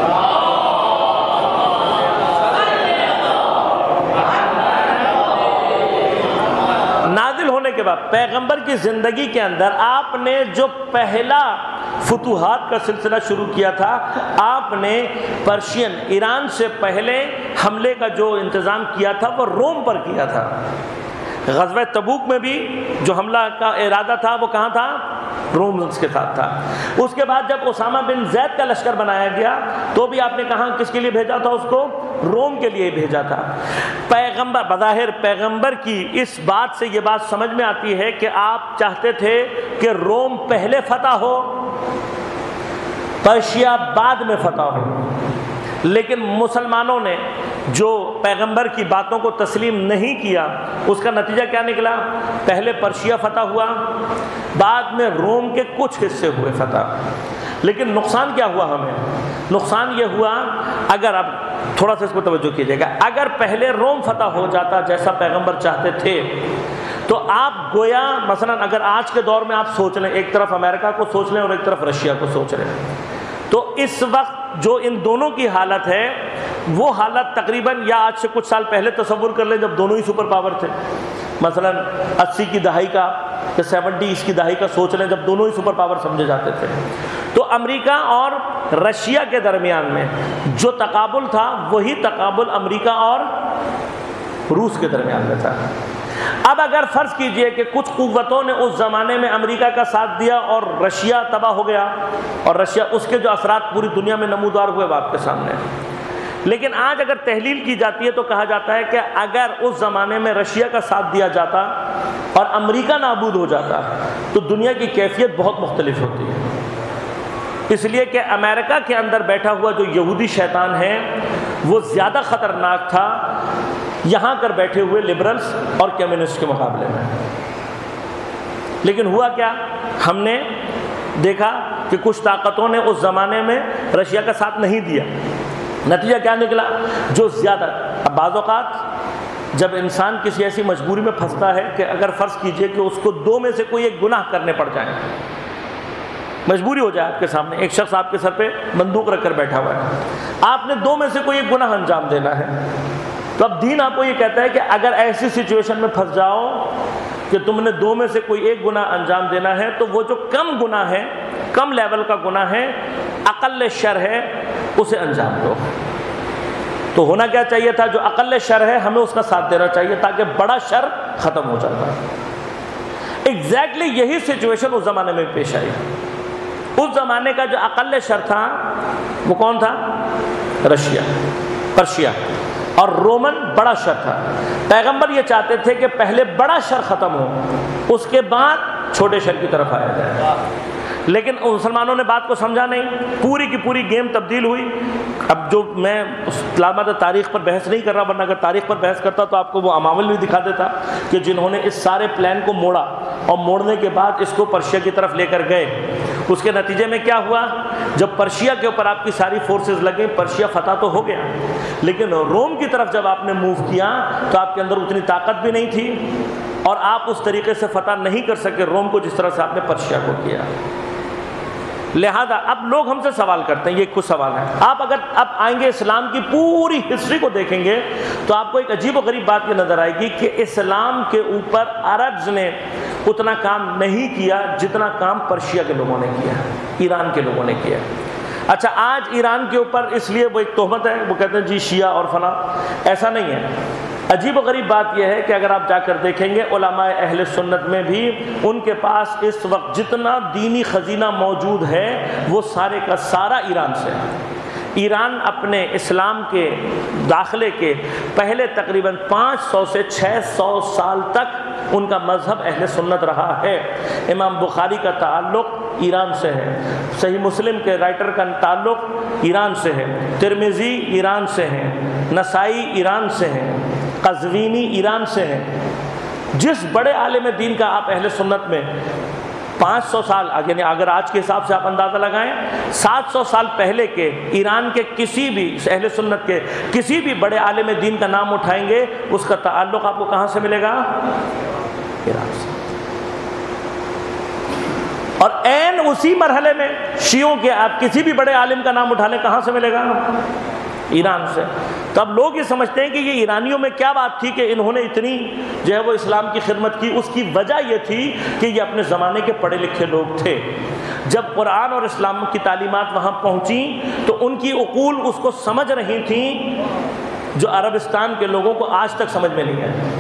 نازل ہونے کے بعد پیغمبر کی زندگی کے اندر آپ نے جو پہلا فتوحات کا سلسلہ شروع کیا تھا، آپ نے پرشین ایران سے پہلے حملے کا جو انتظام کیا تھا وہ روم پر کیا تھا۔ غزوہ تبوک میں بھی جو حملہ کا ارادہ تھا وہ کہاں تھا؟ رومز کے ساتھ تھا۔ اس کے بعد جب اسامہ بن زید کا لشکر بنایا گیا تو بھی آپ نے کہاں کس کے لیے بھیجا تھا؟ اس کو روم کے لیے بھیجا تھا۔ پیغمبر بظاہر پیغمبر کی اس بات سے یہ بات سمجھ میں آتی ہے کہ آپ چاہتے تھے کہ روم پہلے فتح ہو، پرشیا بعد میں فتح ہو، لیکن مسلمانوں نے جو پیغمبر کی باتوں کو تسلیم نہیں کیا، اس کا نتیجہ کیا نکلا؟ پہلے پرشیا فتح ہوا، بعد میں روم کے کچھ حصے ہوئے فتح۔ لیکن نقصان کیا ہوا ہمیں؟ نقصان یہ ہوا، اگر اب تھوڑا سا اس کو توجہ کیجیے گا، اگر پہلے روم فتح ہو جاتا جیسا پیغمبر چاہتے تھے تو آپ گویا مثلا اگر آج کے دور میں آپ سوچ لیں، ایک طرف امریکہ کو سوچ لیں اور ایک طرف رشیا کو سوچ لیں، تو اس وقت جو ان دونوں کی حالت ہے وہ حالت تقریباً یا آج سے کچھ سال پہلے تصور کر لیں جب دونوں ہی سپر پاور تھے، مثلا اسی کی دہائی کا یا سیونٹیز کی دہائی کا سوچ لیں جب دونوں ہی سپر پاور سمجھے جاتے تھے، تو امریکہ اور رشیا کے درمیان میں جو تقابل تھا وہی تقابل امریکہ اور روس کے درمیان میں تھا۔ اب اگر فرض کیجئے کہ کچھ قوتوں نے اس زمانے میں امریکہ کا ساتھ دیا اور رشیا تباہ ہو گیا، اور رشیا اس کے جو اثرات پوری دنیا میں نمودار ہوئے وہ آپ کے سامنے ہیں، لیکن آج اگر تحلیل کی جاتی ہے تو کہا جاتا ہے کہ اگر اس زمانے میں رشیا کا ساتھ دیا جاتا اور امریکہ نابود ہو جاتا تو دنیا کی کیفیت بہت مختلف ہوتی ہے، اس لیے کہ امریکہ کے اندر بیٹھا ہوا جو یہودی شیطان ہے وہ زیادہ خطرناک تھا یہاں کر بیٹھے ہوئے لبرلز اور کمیونسٹ کے مقابلے میں۔ لیکن ہوا کیا؟ ہم نے دیکھا کہ کچھ طاقتوں نے اس زمانے میں رشیا کا ساتھ نہیں دیا، نتیجہ کیا نکلا؟ جو زیادہ اب بعض اوقات جب انسان کسی ایسی مجبوری میں پھنستا ہے کہ اگر فرض کیجئے کہ اس کو دو میں سے کوئی ایک گناہ کرنے پڑ جائیں، مجبوری ہو جائے آپ کے سامنے، ایک شخص آپ کے سر پہ بندوق رکھ کر بیٹھا ہوا ہے، آپ نے دو میں سے کوئی ایک گناہ انجام دینا ہے، تو اب دین آپ کو یہ کہتا ہے کہ اگر ایسی سچویشن میں پھنس جاؤ کہ تم نے دو میں سے کوئی ایک گناہ انجام دینا ہے تو وہ جو کم گناہ ہے، کم لیول کا گناہ ہے، اقل شر ہے، اسے انجام دو۔ تو ہونا کیا چاہیے تھا؟ جو اقل شر ہے ہمیں اس کا ساتھ دینا چاہیے تاکہ بڑا شر ختم ہو جاتا۔ ایگزیکٹلی یہی سچویشن اس زمانے میں پیش آئی۔ اس زمانے کا جو اقل شر تھا وہ کون تھا؟ رشیا، پرشیا، اور رومن بڑا شر تھا۔ پیغمبر یہ چاہتے تھے کہ پہلے بڑا شر ختم ہو، اس کے بعد چھوٹے شر کی طرف آیا جائے، لیکن مسلمانوں نے بات کو سمجھا نہیں، پوری کی پوری گیم تبدیل ہوئی۔ اب جو میں علامات تاریخ پر بحث نہیں کر رہا، ورنہ اگر تاریخ پر بحث کرتا تو آپ کو وہ عوامل بھی دکھا دیتا کہ جنہوں نے اس سارے پلان کو موڑا اور موڑنے کے بعد اس کو پرشیا کی طرف لے کر گئے۔ اس کے نتیجے میں کیا ہوا؟ جب پرشیا کے اوپر آپ کی ساری فورسز لگیں، پرشیا فتح تو ہو گیا، لیکن روم کی طرف جب آپ نے موو کیا تو آپ کے اندر اتنی طاقت بھی نہیں تھی اور آپ اس طریقے سے فتح نہیں کر سکے روم کو جس طرح سے آپ نے پرشیا کو کیا۔ لہذا اب لوگ ہم سے سوال کرتے ہیں، یہ کچھ سوال ہے، آپ اگر اب آئیں گے اسلام کی پوری ہسٹری کو دیکھیں گے تو آپ کو ایک عجیب و غریب بات یہ نظر آئے گی کہ اسلام کے اوپر عربز نے اتنا کام نہیں کیا جتنا کام پرشیا کے لوگوں نے کیا، ایران کے لوگوں نے کیا۔ اچھا، آج ایران کے اوپر اس لیے وہ ایک تہمت ہے، وہ کہتے ہیں جی شیعہ اور فلاں، ایسا نہیں ہے۔ عجیب و غریب بات یہ ہے کہ اگر آپ جا کر دیکھیں گے علماء اہل سنت میں بھی ان کے پاس اس وقت جتنا دینی خزینہ موجود ہے وہ سارے کا سارا ایران سے ہے۔ ایران اپنے اسلام کے داخلے کے پہلے تقریباً پانچ سو سے چھ سو سال تک ان کا مذہب اہل سنت رہا ہے۔ امام بخاری کا تعلق ایران سے ہے، صحیح مسلم کے رائٹر کا تعلق ایران سے ہے، ترمذی ایران سے ہیں، نسائی ایران سے ہیں، قزوینی ایران سے ہیں۔ جس بڑے عالم دین کا آپ اہل سنت میں پانچ سو سال یعنی اگر آج کے حساب سے آپ اندازہ لگائیں سات سو سال پہلے کے ایران کے کسی بھی اہل سنت کے کسی بھی بڑے عالم دین کا نام اٹھائیں گے، اس کا تعلق آپ کو کہاں سے ملے گا؟ ایران سے۔ اور عین اسی مرحلے میں شیعوں کے آپ کسی بھی بڑے عالم کا نام اٹھا لیں، کہاں سے ملے گا؟ ایران سے۔ تو اب لوگ یہ سمجھتے ہیں کہ یہ ایرانیوں میں کیا بات تھی کہ انہوں نے اتنی جو ہے وہ اسلام کی خدمت کی۔ اس کی وجہ یہ تھی کہ یہ اپنے زمانے کے پڑھے لکھے لوگ تھے۔ جب قرآن اور اسلام کی تعلیمات وہاں پہنچیں تو ان کی عقول اس کو سمجھ رہی تھیں جو عربستان کے لوگوں کو آج تک سمجھ میں نہیں ہے۔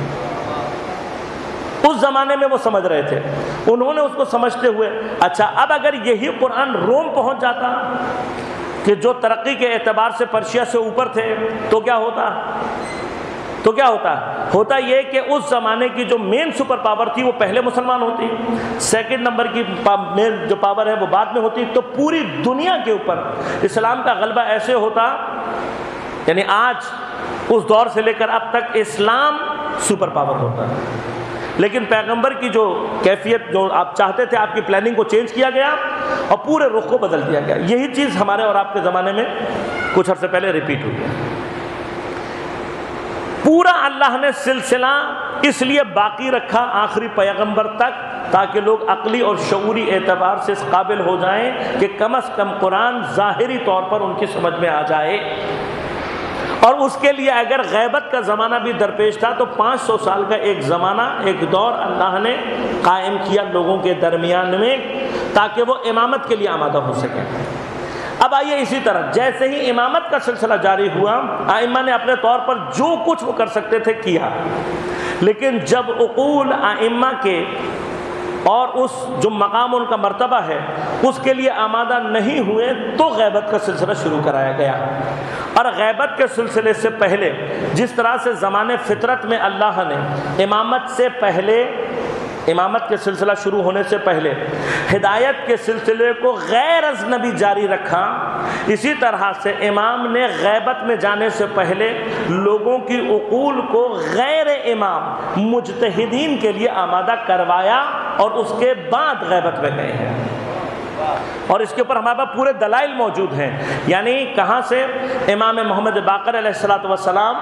اس زمانے میں وہ سمجھ رہے تھے، انہوں نے اس کو سمجھتے ہوئے اچھا اب اگر یہی قرآن روم پہنچ جاتا کہ جو ترقی کے اعتبار سے پرشیا سے اوپر تھے تو کیا ہوتا؟ تو کیا ہوتا ہوتا یہ کہ اس زمانے کی جو مین سپر پاور تھی وہ پہلے مسلمان ہوتی، سیکنڈ نمبر کی مین جو پاور ہے وہ بعد میں ہوتی، تو پوری دنیا کے اوپر اسلام کا غلبہ ایسے ہوتا، یعنی آج اس دور سے لے کر اب تک اسلام سپر پاور ہوتا ہے۔ لیکن پیغمبر کی جو کیفیت جو آپ چاہتے تھے، آپ کی پلاننگ کو چینج کیا گیا اور پورے رخ کو بدل دیا گیا۔ یہی چیز ہمارے اور آپ کے زمانے میں کچھ عرصے پہلے ریپیٹ ہوئی ہے۔ پورا اللہ نے سلسلہ اس لیے باقی رکھا آخری پیغمبر تک تاکہ لوگ عقلی اور شعوری اعتبار سے اس قابل ہو جائیں کہ کم از کم قرآن ظاہری طور پر ان کی سمجھ میں آ جائے۔ اور اس کے لیے اگر غیبت کا زمانہ بھی درپیش تھا تو پانچ سو سال کا ایک زمانہ، ایک دور اللہ نے قائم کیا لوگوں کے درمیان میں تاکہ وہ امامت کے لیے آمادہ ہو سکیں۔ اب آئیے اسی طرح جیسے ہی امامت کا سلسلہ جاری ہوا، ائمہ نے اپنے طور پر جو کچھ وہ کر سکتے تھے کیا، لیکن جب عقول ائمہ کے اور اس جو مقام ان کا مرتبہ ہے اس کے لیے آمادہ نہیں ہوئے تو غیبت کا سلسلہ شروع کرایا گیا۔ اور غیبت کے سلسلے سے پہلے جس طرح سے زمانے فطرت میں اللہ نے امامت سے پہلے امامت کے سلسلہ شروع ہونے سے پہلے ہدایت کے سلسلے کو غیر از نبی جاری رکھا، اسی طرح سے امام نے غیبت میں جانے سے پہلے لوگوں کی عقول کو غیر امام مجتہدین کے لیے آمادہ کروایا اور اس کے بعد غیبت میں گئے ہیں۔ اور اس کے اوپر ہمارے پاس پورے دلائل موجود ہیں، یعنی کہاں سے؟ امام محمد باقر علیہ الصلوۃ والسلام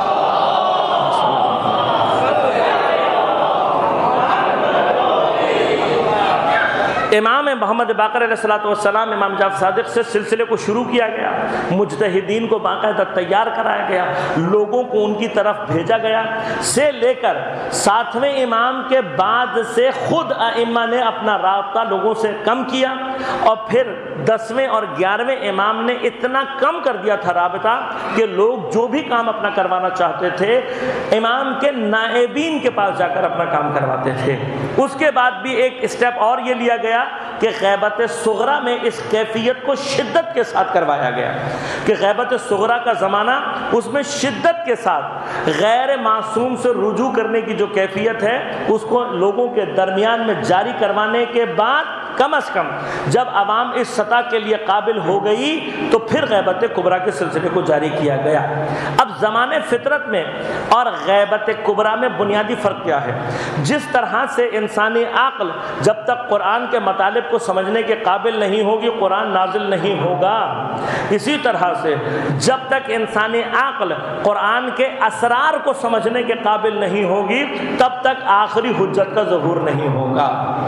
امام محمد باقر علیہ الصلوۃ والسلام امام جعفر صادق سے سلسلے کو شروع کیا گیا، مجتہدین کو باقاعدہ تیار کرایا گیا، لوگوں کو ان کی طرف بھیجا گیا، سے لے کر ساتویں امام کے بعد سے خود ائمہ نے اپنا رابطہ لوگوں سے کم کیا، اور پھر دسویں اور گیارہویں امام نے اتنا کم کر دیا تھا رابطہ کہ لوگ جو بھی کام اپنا کروانا چاہتے تھے امام کے نائبین کے پاس جا کر اپنا کام کرواتے تھے۔ اس کے بعد بھی ایک اسٹیپ اور یہ لیا گیا کہ غیبت صغرا میں اس کیفیت کو شدت کے ساتھ کروایا گیا کہ غیبت صغرا کا زمانہ اس میں شدت کے ساتھ غیر معصوم سے رجوع کرنے کی جو کیفیت ہے اس کو لوگوں کے درمیان میں جاری کروانے کے بعد کم از کم جب عوام اس سطح کے لیے قابل ہو گئی تو پھر غیبت کبریٰ کے سلسلے کو جاری کیا گیا۔ اب زمانے فطرت میں اور غیبت کبریٰ میں بنیادی فرق کیا ہے؟ جس طرح سے انسانی عقل جب تک قرآن کے مطالب کو سمجھنے کے قابل نہیں ہوگی قرآن نازل نہیں ہوگا، اسی طرح سے جب تک انسانی عقل قرآن کے اسرار کو سمجھنے کے قابل نہیں ہوگی تب تک آخری حجت کا ظہور نہیں ہوگا،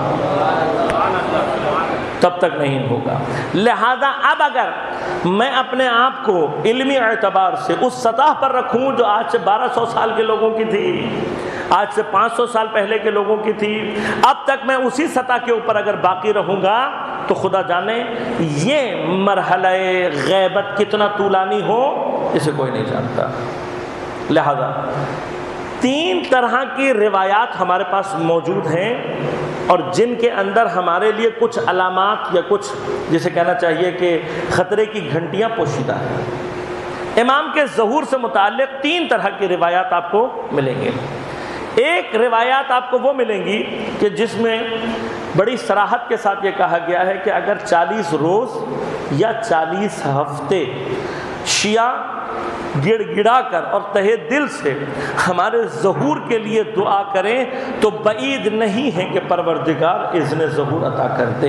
تب تک نہیں ہوگا۔ لہذا اب اگر میں اپنے آپ کو علمی اعتبار سے اس سطح پر رکھوں جو آج سے بارہ سو سال کے لوگوں کی تھی، آج سے پانچ سو سال پہلے کے لوگوں کی تھی، اب تک میں اسی سطح کے اوپر اگر باقی رہوں گا تو خدا جانے یہ مرحلہ غیبت کتنا طولانی ہو اسے کوئی نہیں جانتا۔ لہذا تین طرح کی روایات ہمارے پاس موجود ہیں اور جن کے اندر ہمارے لیے کچھ علامات یا کچھ جسے کہنا چاہیے کہ خطرے کی گھنٹیاں پوشیدہ ہیں۔ امام کے ظہور سے متعلق تین طرح کی روایات آپ کو ملیں گے۔ ایک روایات آپ کو وہ ملیں گی کہ جس میں بڑی صراحت کے ساتھ یہ کہا گیا ہے کہ اگر چالیس روز یا چالیس ہفتے شیعہ گڑ گڑا کر اور تہہ دل سے ہمارے ظہور کے لیے دعا کریں تو بعید نہیں ہے کہ پروردگار اذن ظہور عطا کر دے۔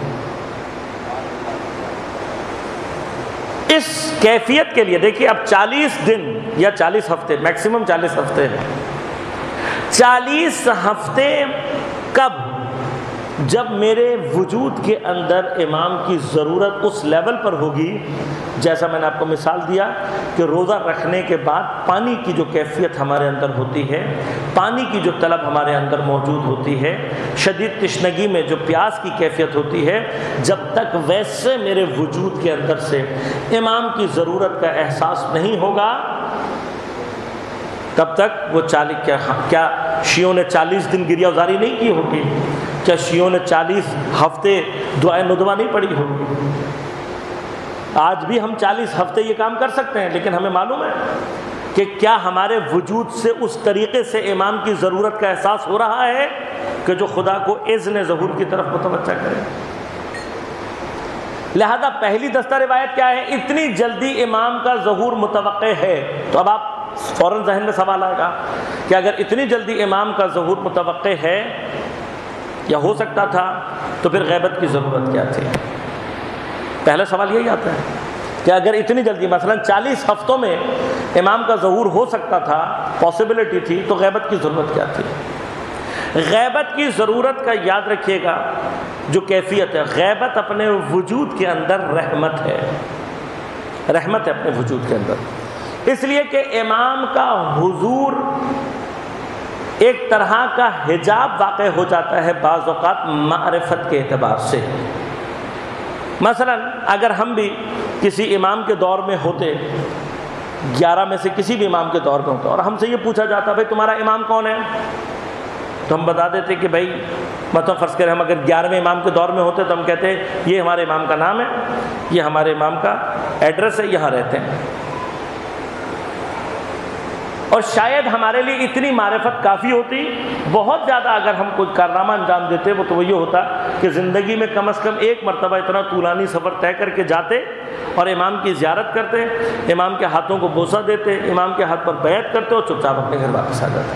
اس کیفیت کے لیے دیکھیے اب چالیس دن یا چالیس ہفتے، میکسیمم چالیس ہفتے ہیں، چالیس ہفتے کب؟ جب میرے وجود کے اندر امام کی ضرورت اس لیول پر ہوگی، جیسا میں نے آپ کو مثال دیا کہ روزہ رکھنے کے بعد پانی کی جو کیفیت ہمارے اندر ہوتی ہے، پانی کی جو طلب ہمارے اندر موجود ہوتی ہے، شدید تشنگی میں جو پیاس کی کیفیت ہوتی ہے، جب تک ویسے میرے وجود کے اندر سے امام کی ضرورت کا احساس نہیں ہوگا تب تک وہ چالیس کیا کیا شیعوں نے چالیس دن گریہ ازاری نہیں کی ہوگی؟ کیا شیعوں نے چالیس ہفتے دعائے ندوہ نہیں پڑھی ہوگی؟ آج بھی ہم چالیس ہفتے یہ کام کر سکتے ہیں، لیکن ہمیں معلوم ہے کہ کیا ہمارے وجود سے اس طریقے سے امام کی ضرورت کا احساس ہو رہا ہے کہ جو خدا کو اذن ظہور کی طرف متوجہ کرے۔ لہذا پہلی دستہ روایت کیا ہے؟ اتنی جلدی امام کا ظہور متوقع ہے۔ تو اب آپ فوراً ذہن میں سوال آئے گا کہ اگر اتنی جلدی امام کا ظہور متوقع ہے یا ہو سکتا تھا تو پھر غیبت کی ضرورت کیا تھی؟ پہلا سوال یہی آتا ہے کہ اگر اتنی جلدی مثلا چالیس ہفتوں میں امام کا ظہور ہو سکتا تھا، پاسبلٹی تھی، تو غیبت کی ضرورت کیا تھی؟ غیبت کی ضرورت کا یاد رکھیے گا جو کیفیت ہے، غیبت اپنے وجود کے اندر رحمت ہے، رحمت ہے اپنے وجود کے اندر، اس لیے کہ امام کا حضور ایک طرح کا حجاب واقع ہو جاتا ہے بعض اوقات معرفت کے اعتبار سے۔ مثلا اگر ہم بھی کسی امام کے دور میں ہوتے، گیارہ میں سے کسی بھی امام کے دور میں ہوتا اور ہم سے یہ پوچھا جاتا بھائی تمہارا امام کون ہے، تو ہم بتا دیتے کہ بھائی مطلب فرض کریں ہم اگر گیارہویں امام کے دور میں ہوتے تو ہم کہتے یہ ہمارے امام کا نام ہے، یہ ہمارے امام کا ایڈریس ہے، یہاں رہتے ہیں۔ اور شاید ہمارے لیے اتنی معرفت کافی ہوتی، بہت زیادہ اگر ہم کوئی کارنامہ انجام دیتے وہ تو وہ یہ ہوتا کہ زندگی میں کم از کم ایک مرتبہ اتنا طولانی سفر طے کر کے جاتے اور امام کی زیارت کرتے، امام کے ہاتھوں کو بوسہ دیتے، امام کے ہاتھ پر بیعت کرتے اور چپ چاپ اپنے گھر واپس آ جاتے۔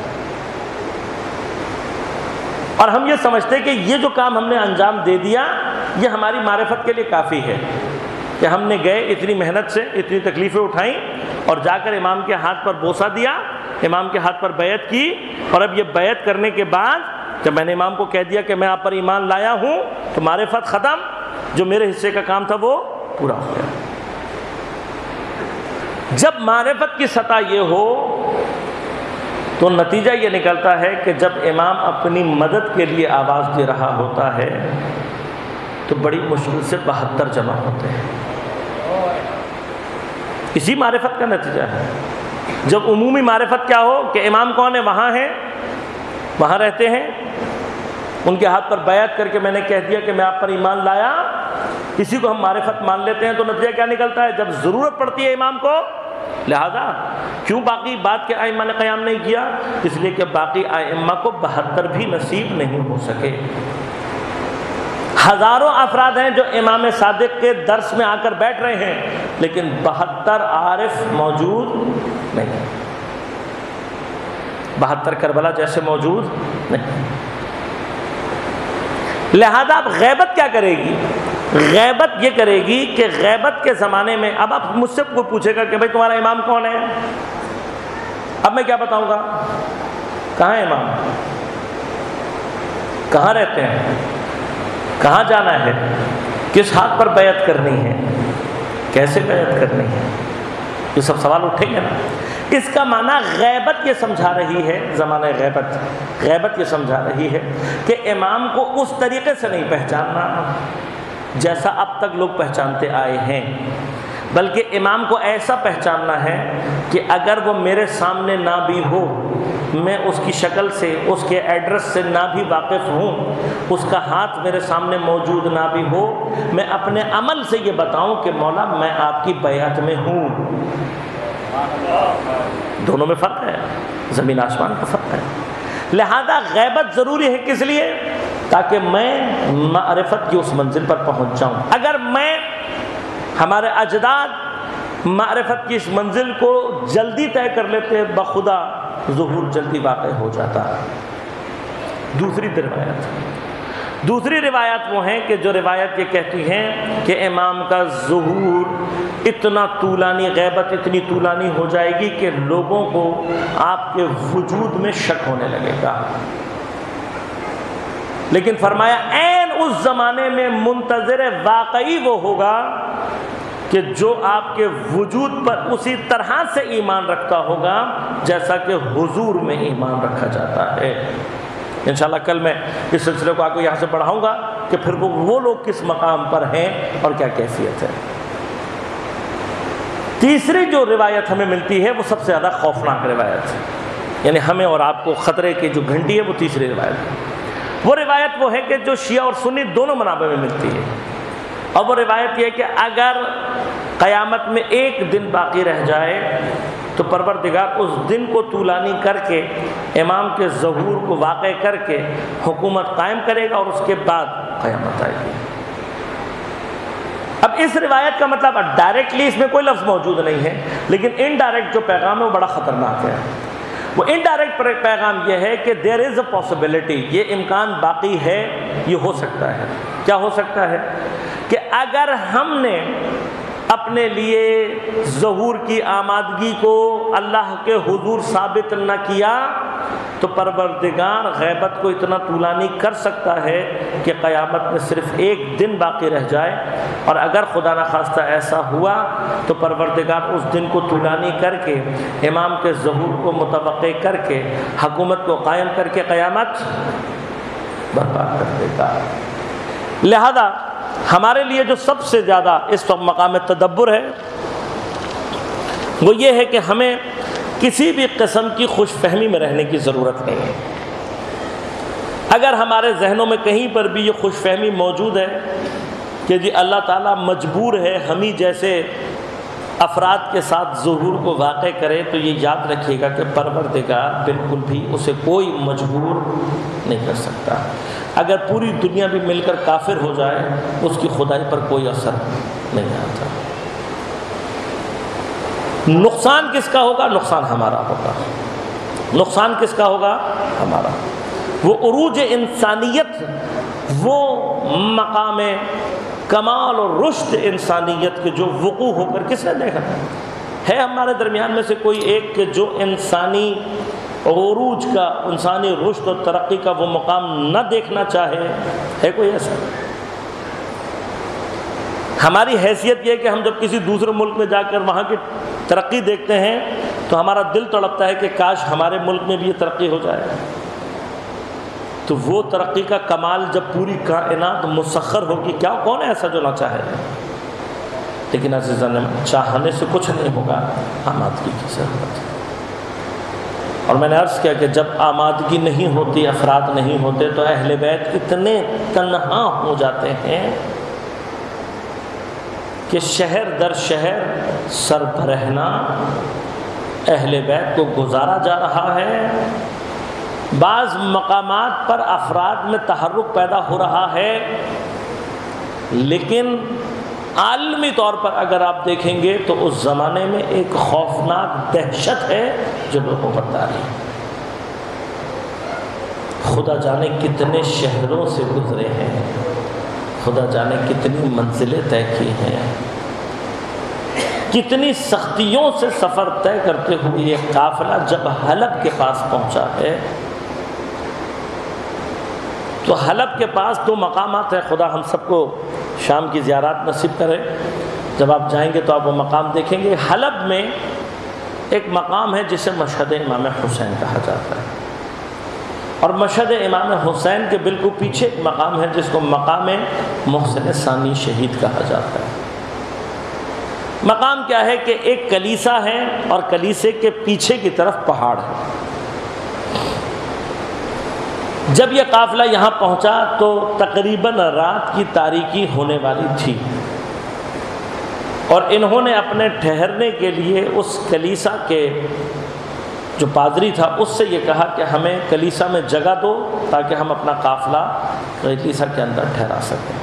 اور ہم یہ سمجھتے کہ یہ جو کام ہم نے انجام دے دیا یہ ہماری معرفت کے لیے کافی ہے کہ ہم نے گئے اتنی محنت سے اتنی تکلیفیں اٹھائیں اور جا کر امام کے ہاتھ پر بوسہ دیا، امام کے ہاتھ پر بیعت کی، اور اب یہ بیعت کرنے کے بعد جب میں نے امام کو کہہ دیا کہ میں آپ پر ایمان لایا ہوں تو معرفت ختم، جو میرے حصے کا کام تھا وہ پورا ہو گیا۔ جب معرفت کی سطح یہ ہو تو نتیجہ یہ نکلتا ہے کہ جب امام اپنی مدد کے لیے آواز دے رہا ہوتا ہے تو بڑی مشکل سے بہتر جمع ہوتے ہیں۔ اسی معرفت کا نتیجہ ہے۔ جب عمومی معرفت کیا ہو کہ امام کون ہے، وہاں ہیں، وہاں رہتے ہیں، ان کے ہاتھ پر بیعت کر کے میں نے کہہ دیا کہ میں آپ پر ایمان لایا، اسی کو ہم معرفت مان لیتے ہیں، تو نتیجہ کیا نکلتا ہے؟ جب ضرورت پڑتی ہے امام کو، لہذا کیوں باقی بات کے ائمہ نے قیام نہیں کیا؟ اس لیے کہ باقی ائمہ کو بہتر بھی نصیب نہیں ہو سکے۔ ہزاروں افراد ہیں جو امام صادق کے درس میں آ کر بیٹھ رہے ہیں لیکن بہتر عارف موجود نہیں، بہتر کربلا جیسے موجود نہیں۔ لہذا اب غیبت کیا کرے گی؟ غیبت یہ کرے گی کہ غیبت کے زمانے میں اب آپ مجھ سے کوئی پوچھے گا کہ بھائی تمہارا امام کون ہے، اب میں کیا بتاؤں گا؟ کہاں ہے امام، کہاں رہتے ہیں، کہاں جانا ہے، کس ہاتھ پر بیعت کرنی ہے، کیسے بیعت کرنی ہے، یہ سب سوال اٹھیں گے نا۔ اس کا معنی غیبت یہ سمجھا رہی ہے، زمانہ غیبت غیبت یہ سمجھا رہی ہے کہ امام کو اس طریقے سے نہیں پہچاننا جیسا اب تک لوگ پہچانتے آئے ہیں، بلکہ امام کو ایسا پہچاننا ہے کہ اگر وہ میرے سامنے نہ بھی ہو، میں اس کی شکل سے، اس کے ایڈریس سے نہ بھی واقف ہوں، اس کا ہاتھ میرے سامنے موجود نہ بھی ہو، میں اپنے عمل سے یہ بتاؤں کہ مولا میں آپ کی بیعت میں ہوں۔ دونوں میں فرق ہے، زمین آسمان کا فرق ہے۔ لہذا غیبت ضروری ہے کس لیے؟ تاکہ میں معرفت کی اس منزل پر پہنچ جاؤں۔ اگر میں ہمارے اجداد معرفت کی اس منزل کو جلدی طے کر لیتے بخدا ظہور جلدی واقع ہو جاتا۔ دوسری روایت دوسری روایت وہ ہیں کہ جو روایت یہ کہتی ہیں کہ امام کا ظہور اتنا طولانی، غیبت اتنی طولانی ہو جائے گی کہ لوگوں کو آپ کے وجود میں شک ہونے لگے گا۔ لیکن فرمایا عین اس زمانے میں منتظر واقعی وہ ہوگا کہ جو آپ کے وجود پر اسی طرح سے ایمان رکھتا ہوگا جیسا کہ حضور میں ایمان رکھا جاتا ہے۔ انشاءاللہ کل میں اس سلسلے کو آپ کو یہاں سے پڑھاؤں گا کہ پھر وہ وہ لوگ کس مقام پر ہیں اور کیا کیفیت ہے۔ تیسری جو روایت ہمیں ملتی ہے وہ سب سے زیادہ خوفناک روایت ہے، یعنی ہمیں اور آپ کو خطرے کی جو گھنٹی ہے وہ تیسری روایت ہے۔ وہ روایت وہ ہے کہ جو شیعہ اور سنی دونوں منابع میں ملتی ہے، اور وہ روایت یہ ہے کہ اگر قیامت میں ایک دن باقی رہ جائے تو پروردگار اس دن کو طولانی کر کے امام کے ظہور کو واقع کر کے حکومت قائم کرے گا، اور اس کے بعد قیامت آئے گی۔ اب اس روایت کا مطلب ڈائریکٹلی اس میں کوئی لفظ موجود نہیں ہے، لیکن انڈائریکٹ جو پیغام ہے وہ بڑا خطرناک ہے۔ وہ انڈائریکٹ پیغام یہ ہے کہ دیر از اے پاسبلٹی، یہ امکان باقی ہے، یہ ہو سکتا ہے۔ کیا ہو سکتا ہے؟ کہ اگر ہم نے اپنے لیے ظہور کی آمادگی کو اللہ کے حضور ثابت نہ کیا تو پروردگار غیبت کو اتنا طولانی کر سکتا ہے کہ قیامت میں صرف ایک دن باقی رہ جائے، اور اگر خدا نخواستہ ایسا ہوا تو پروردگار اس دن کو طولانی کر کے امام کے ظہور کو متوقع کر کے حکومت کو قائم کر کے قیامت برپا کر دے گا۔ لہذا ہمارے لیے جو سب سے زیادہ اس وقت مقام تدبر ہے وہ یہ ہے کہ ہمیں کسی بھی قسم کی خوش فہمی میں رہنے کی ضرورت نہیں ہے۔ اگر ہمارے ذہنوں میں کہیں پر بھی یہ خوش فہمی موجود ہے کہ جی اللہ تعالیٰ مجبور ہے ہمیں جیسے افراد کے ساتھ ظہور کو واقع کرے، تو یہ یاد رکھیے گا کہ پروردگار بالکل بھی اسے کوئی مجبور نہیں کر سکتا۔ اگر پوری دنیا بھی مل کر کافر ہو جائے اس کی خدائی پر کوئی اثر نہیں آتا۔ نقصان کس کا ہوگا؟ نقصان ہمارا ہوگا۔ نقصان کس کا ہوگا؟ ہمارا۔ وہ عروج انسانیت، وہ مقام کمال اور رشد انسانیت کے جو وقوع ہو کر کس نے دیکھا ہے؟ ہمارے درمیان میں سے کوئی ایک کہ جو انسانی عروج کا، انسانی رشد اور ترقی کا وہ مقام نہ دیکھنا چاہے؟ ہے کوئی ایسا؟ ہماری حیثیت یہ ہے کہ ہم جب کسی دوسرے ملک میں جا کر وہاں کی ترقی دیکھتے ہیں تو ہمارا دل تڑپتا ہے کہ کاش ہمارے ملک میں بھی یہ ترقی ہو جائے۔ تو وہ ترقی کا کمال جب پوری کائنات مسخر ہوگی، کیا کون ایسا جو نہ چاہے؟ لیکن عزیزان، چاہنے سے کچھ نہیں ہوگا، آمادگی کی ضرورت ہے۔ اور میں نے عرض کیا کہ جب آمادگی نہیں ہوتی، افراد نہیں ہوتے، تو اہل بیت اتنے تنہا ہو جاتے ہیں کہ شہر در شہر سربرہنا اہل بیت کو گزارا جا رہا ہے۔ بعض مقامات پر افراد میں تحرک پیدا ہو رہا ہے، لیکن عالمی طور پر اگر آپ دیکھیں گے تو اس زمانے میں ایک خوفناک دہشت ہے جو لوگوں پر طاری ہے۔ خدا جانے کتنے شہروں سے گزرے ہیں، خدا جانے کتنی منزلیں طے کی ہیں، کتنی سختیوں سے سفر طے کرتے ہوئے یہ قافلہ جب حلب کے پاس پہنچا ہے، تو حلب کے پاس دو مقامات ہیں، خدا ہم سب کو شام کی زیارات نصیب کرے۔ جب آپ جائیں گے تو آپ وہ مقام دیکھیں گے۔ حلب میں ایک مقام ہے جسے مشہد امام حسین کہا جاتا ہے، اور مشہد امام حسین کے بالکل پیچھے ایک مقام ہے جس کو مقام محسن ثانی شہید کہا جاتا ہے۔ مقام کیا ہے کہ ایک کلیسا ہے اور کلیسے کے پیچھے کی طرف پہاڑ ہے۔ جب یہ قافلہ یہاں پہنچا تو تقریباً رات کی تاریکی ہونے والی تھی، اور انہوں نے اپنے ٹھہرنے کے لیے اس کلیسا کے جو پادری تھا اس سے یہ کہا کہ ہمیں کلیسا میں جگہ دو تاکہ ہم اپنا قافلہ کلیسا کے اندر ٹھہرا سکیں۔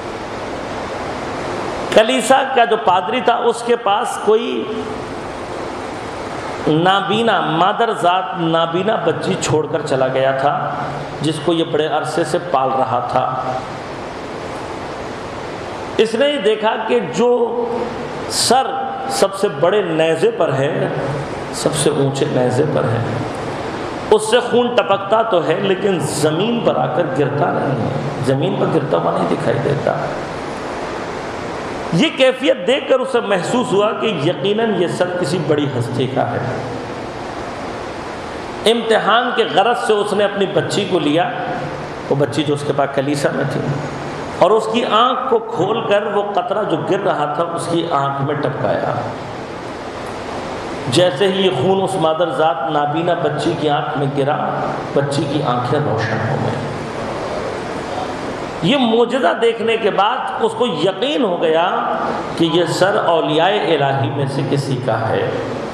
کلیسا کا جو پادری تھا اس کے پاس کوئی نابینا مادر ذات نابینا بچی چھوڑ کر چلا گیا تھا جس کو یہ بڑے عرصے سے پال رہا تھا۔ اس نے یہ دیکھا کہ جو سر سب سے بڑے نیزے پر ہے، سب سے اونچے نیزے پر ہے، اس سے خون ٹپکتا تو ہے لیکن زمین پر آ کر گرتا نہیں ہے، زمین پر گرتا ہوا نہیں دکھائی دیتا۔ یہ کیفیت دیکھ کر اسے محسوس ہوا کہ یقیناً یہ سر کسی بڑی ہستی کا ہے۔ امتحان کے غرض سے اس نے اپنی بچی کو لیا، وہ بچی جو اس کے پاس کلیسا میں تھی، اور اس کی آنکھ کو کھول کر وہ قطرہ جو گر رہا تھا اس کی آنکھ میں ٹپکایا۔ جیسے ہی یہ خون اس مادر ذات نابینا بچی کی آنکھ میں گرا، بچی کی آنکھیں روشن ہو گئیں۔ یہ معجزہ دیکھنے کے بعد اس کو یقین ہو گیا کہ یہ سر اولیاء الہی میں سے کسی کا ہے۔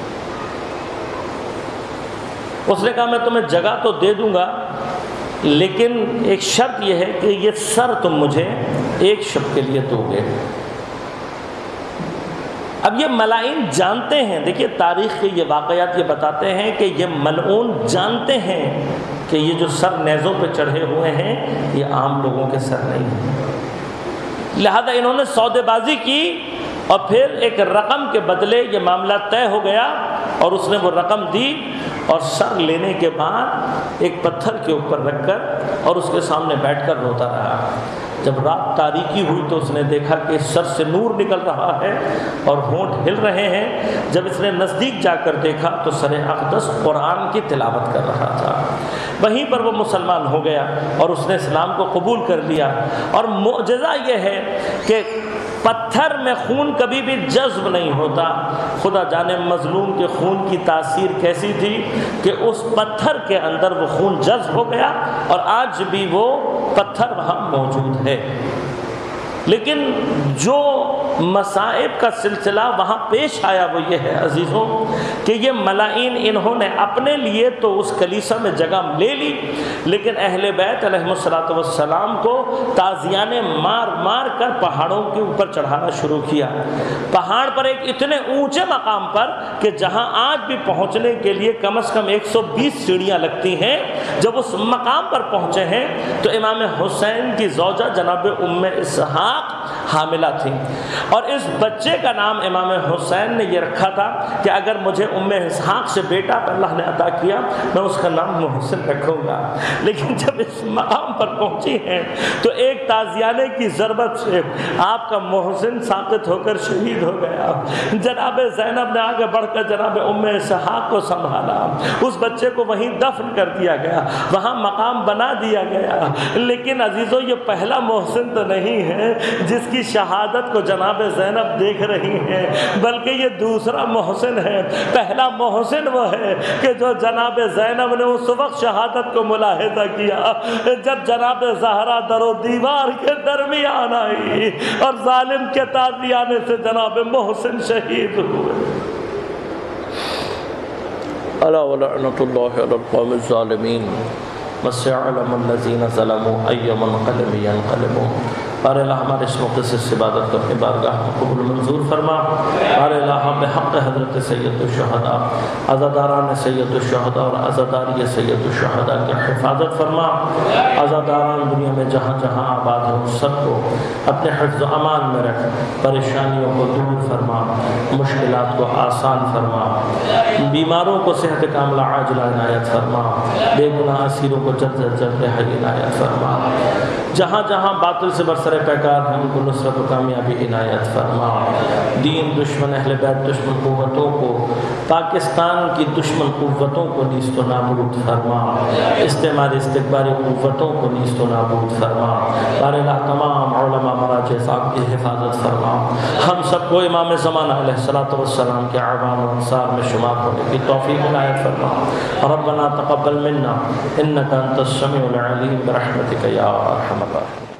اس نے کہا میں تمہیں جگہ تو دے دوں گا لیکن ایک شرط یہ ہے کہ یہ سر تم مجھے ایک شب کے لیے دو گے۔ اب یہ ملائن جانتے ہیں، دیکھیے تاریخ کے یہ واقعات یہ بتاتے ہیں کہ یہ ملعون جانتے ہیں کہ یہ جو سر نیزوں پہ چڑھے ہوئے ہیں یہ عام لوگوں کے سر نہیں ہیں، لہذا انہوں نے سودے بازی کی اور پھر ایک رقم کے بدلے یہ معاملہ طے ہو گیا اور اس نے وہ رقم دی اور سر لینے کے بعد ایک پتھر کے اوپر رکھ کر اور اس کے سامنے بیٹھ کر روتا رہا۔ جب رات تاریکی ہوئی تو اس نے دیکھا کہ سر سے نور نکل رہا ہے اور ہونٹ ہل رہے ہیں۔ جب اس نے نزدیک جا کر دیکھا تو سر اقدس قرآن کی تلاوت کر رہا تھا۔ وہیں پر وہ مسلمان ہو گیا اور اس نے اسلام کو قبول کر لیا۔ اور معجزہ یہ ہے کہ پتھر میں خون کبھی بھی جذب نہیں ہوتا۔ خدا جانے مظلوم کے خون کی تاثیر کیسی تھی کہ اس پتھر کے اندر وہ خون جذب ہو گیا اور آج بھی وہ پتھر وہاں موجود ہے۔ لیکن جو مصائب کا سلسلہ وہاں پیش آیا وہ یہ ہے عزیزوں کہ یہ ملائن انہوں نے اپنے لیے تو اس کلیسا میں جگہ لے لی، لیکن اہل بیت علیہ الصلوۃ والسلام کو تازیانے مار مار کر پہاڑوں کے اوپر چڑھانا شروع کیا، پہاڑ پر ایک اتنے اونچے مقام پر کہ جہاں آج بھی پہنچنے کے لیے کم از کم ایک سو بیس سیڑھیاں لگتی ہیں۔ جب اس مقام پر پہنچے ہیں تو امام حسین کی زوجہ جناب ام اسحاق حاملہ تھی اور اس بچے کا نام امام حسین نے یہ رکھا تھا کہ اگر مجھے ام اسحاق سے بیٹا اللہ نے عطا کیا میں اس کا نام محسن رکھوں گا۔ لیکن جب اس مقام پر پہنچی ہیں تو ایک تازیانے کی ضربت سے آپ کا محسن ساقط ہو کر شہید ہو گیا۔ جناب زینب نے آگے بڑھ کر جناب ام اسحاق کو سنبھالا، اس بچے کو وہیں دفن کر دیا گیا، وہاں مقام بنا دیا گیا۔ لیکن عزیزوں یہ پہلا محسن تو نہیں ہے جس کی شہادت کو جناب زینب دیکھ رہی ہیں، بلکہ یہ دوسرا محسن ہے۔ پہلا محسن وہ ہے کہ جو جناب زینب نے اس وقت شہادت کو ملاحظہ کیا جب جناب زہرا در و دیوار کے درمیان آئی اور ظالم کے تازیانے سے جناب محسن شہید ہوئے۔ الا ولعنۃ اللہ علی القوم الظالمین وسيعلم الذين ظلموا أي منقلب ينقلبون۔ اور اللہ ہمارے اس مقدس سے عبادت کو اپنی بارگاہ میں قبول منظور فرما۔ اور اللہ بحق حضرت سید الشہداء عزاداران سید الشہداء اور عزاداری سید الشہداء کی حفاظت فرما۔ عزاداران دنیا میں جہاں جہاں آباد ہوں سب کو اپنے حفظ و امان میں رکھ، پریشانیوں کو دور فرما، مشکلات کو آسان فرما، بیماروں کو صحت کاملہ عاجلہ عنایت فرما، بے گناہ اسیروں کو جلد از جلد رہائی عنایت فرما۔ جہاں جہاں باطل سے برسر پیکار ہیں ان کو نصرت و کامیابی عنایت فرما۔ دین دشمن اہل بیت دشمن قوتوں کو، پاکستان کی دشمن قوتوں کو نیست و نابود فرما، استعماری استقباری قوتوں کو نیست و نابود فرما۔ بار اللہ تمام علماء مراجع صاحب کی حفاظت فرما۔ ہم سب کو امام زمانہ علیہ الصلوۃ والسلام کے اعوان و انصار میں شمار ہونے کی توفیق عنایت فرما۔ ربنا تقبل منا انک انت السمیع العلیم برحمتک یا ارحم الراحمین۔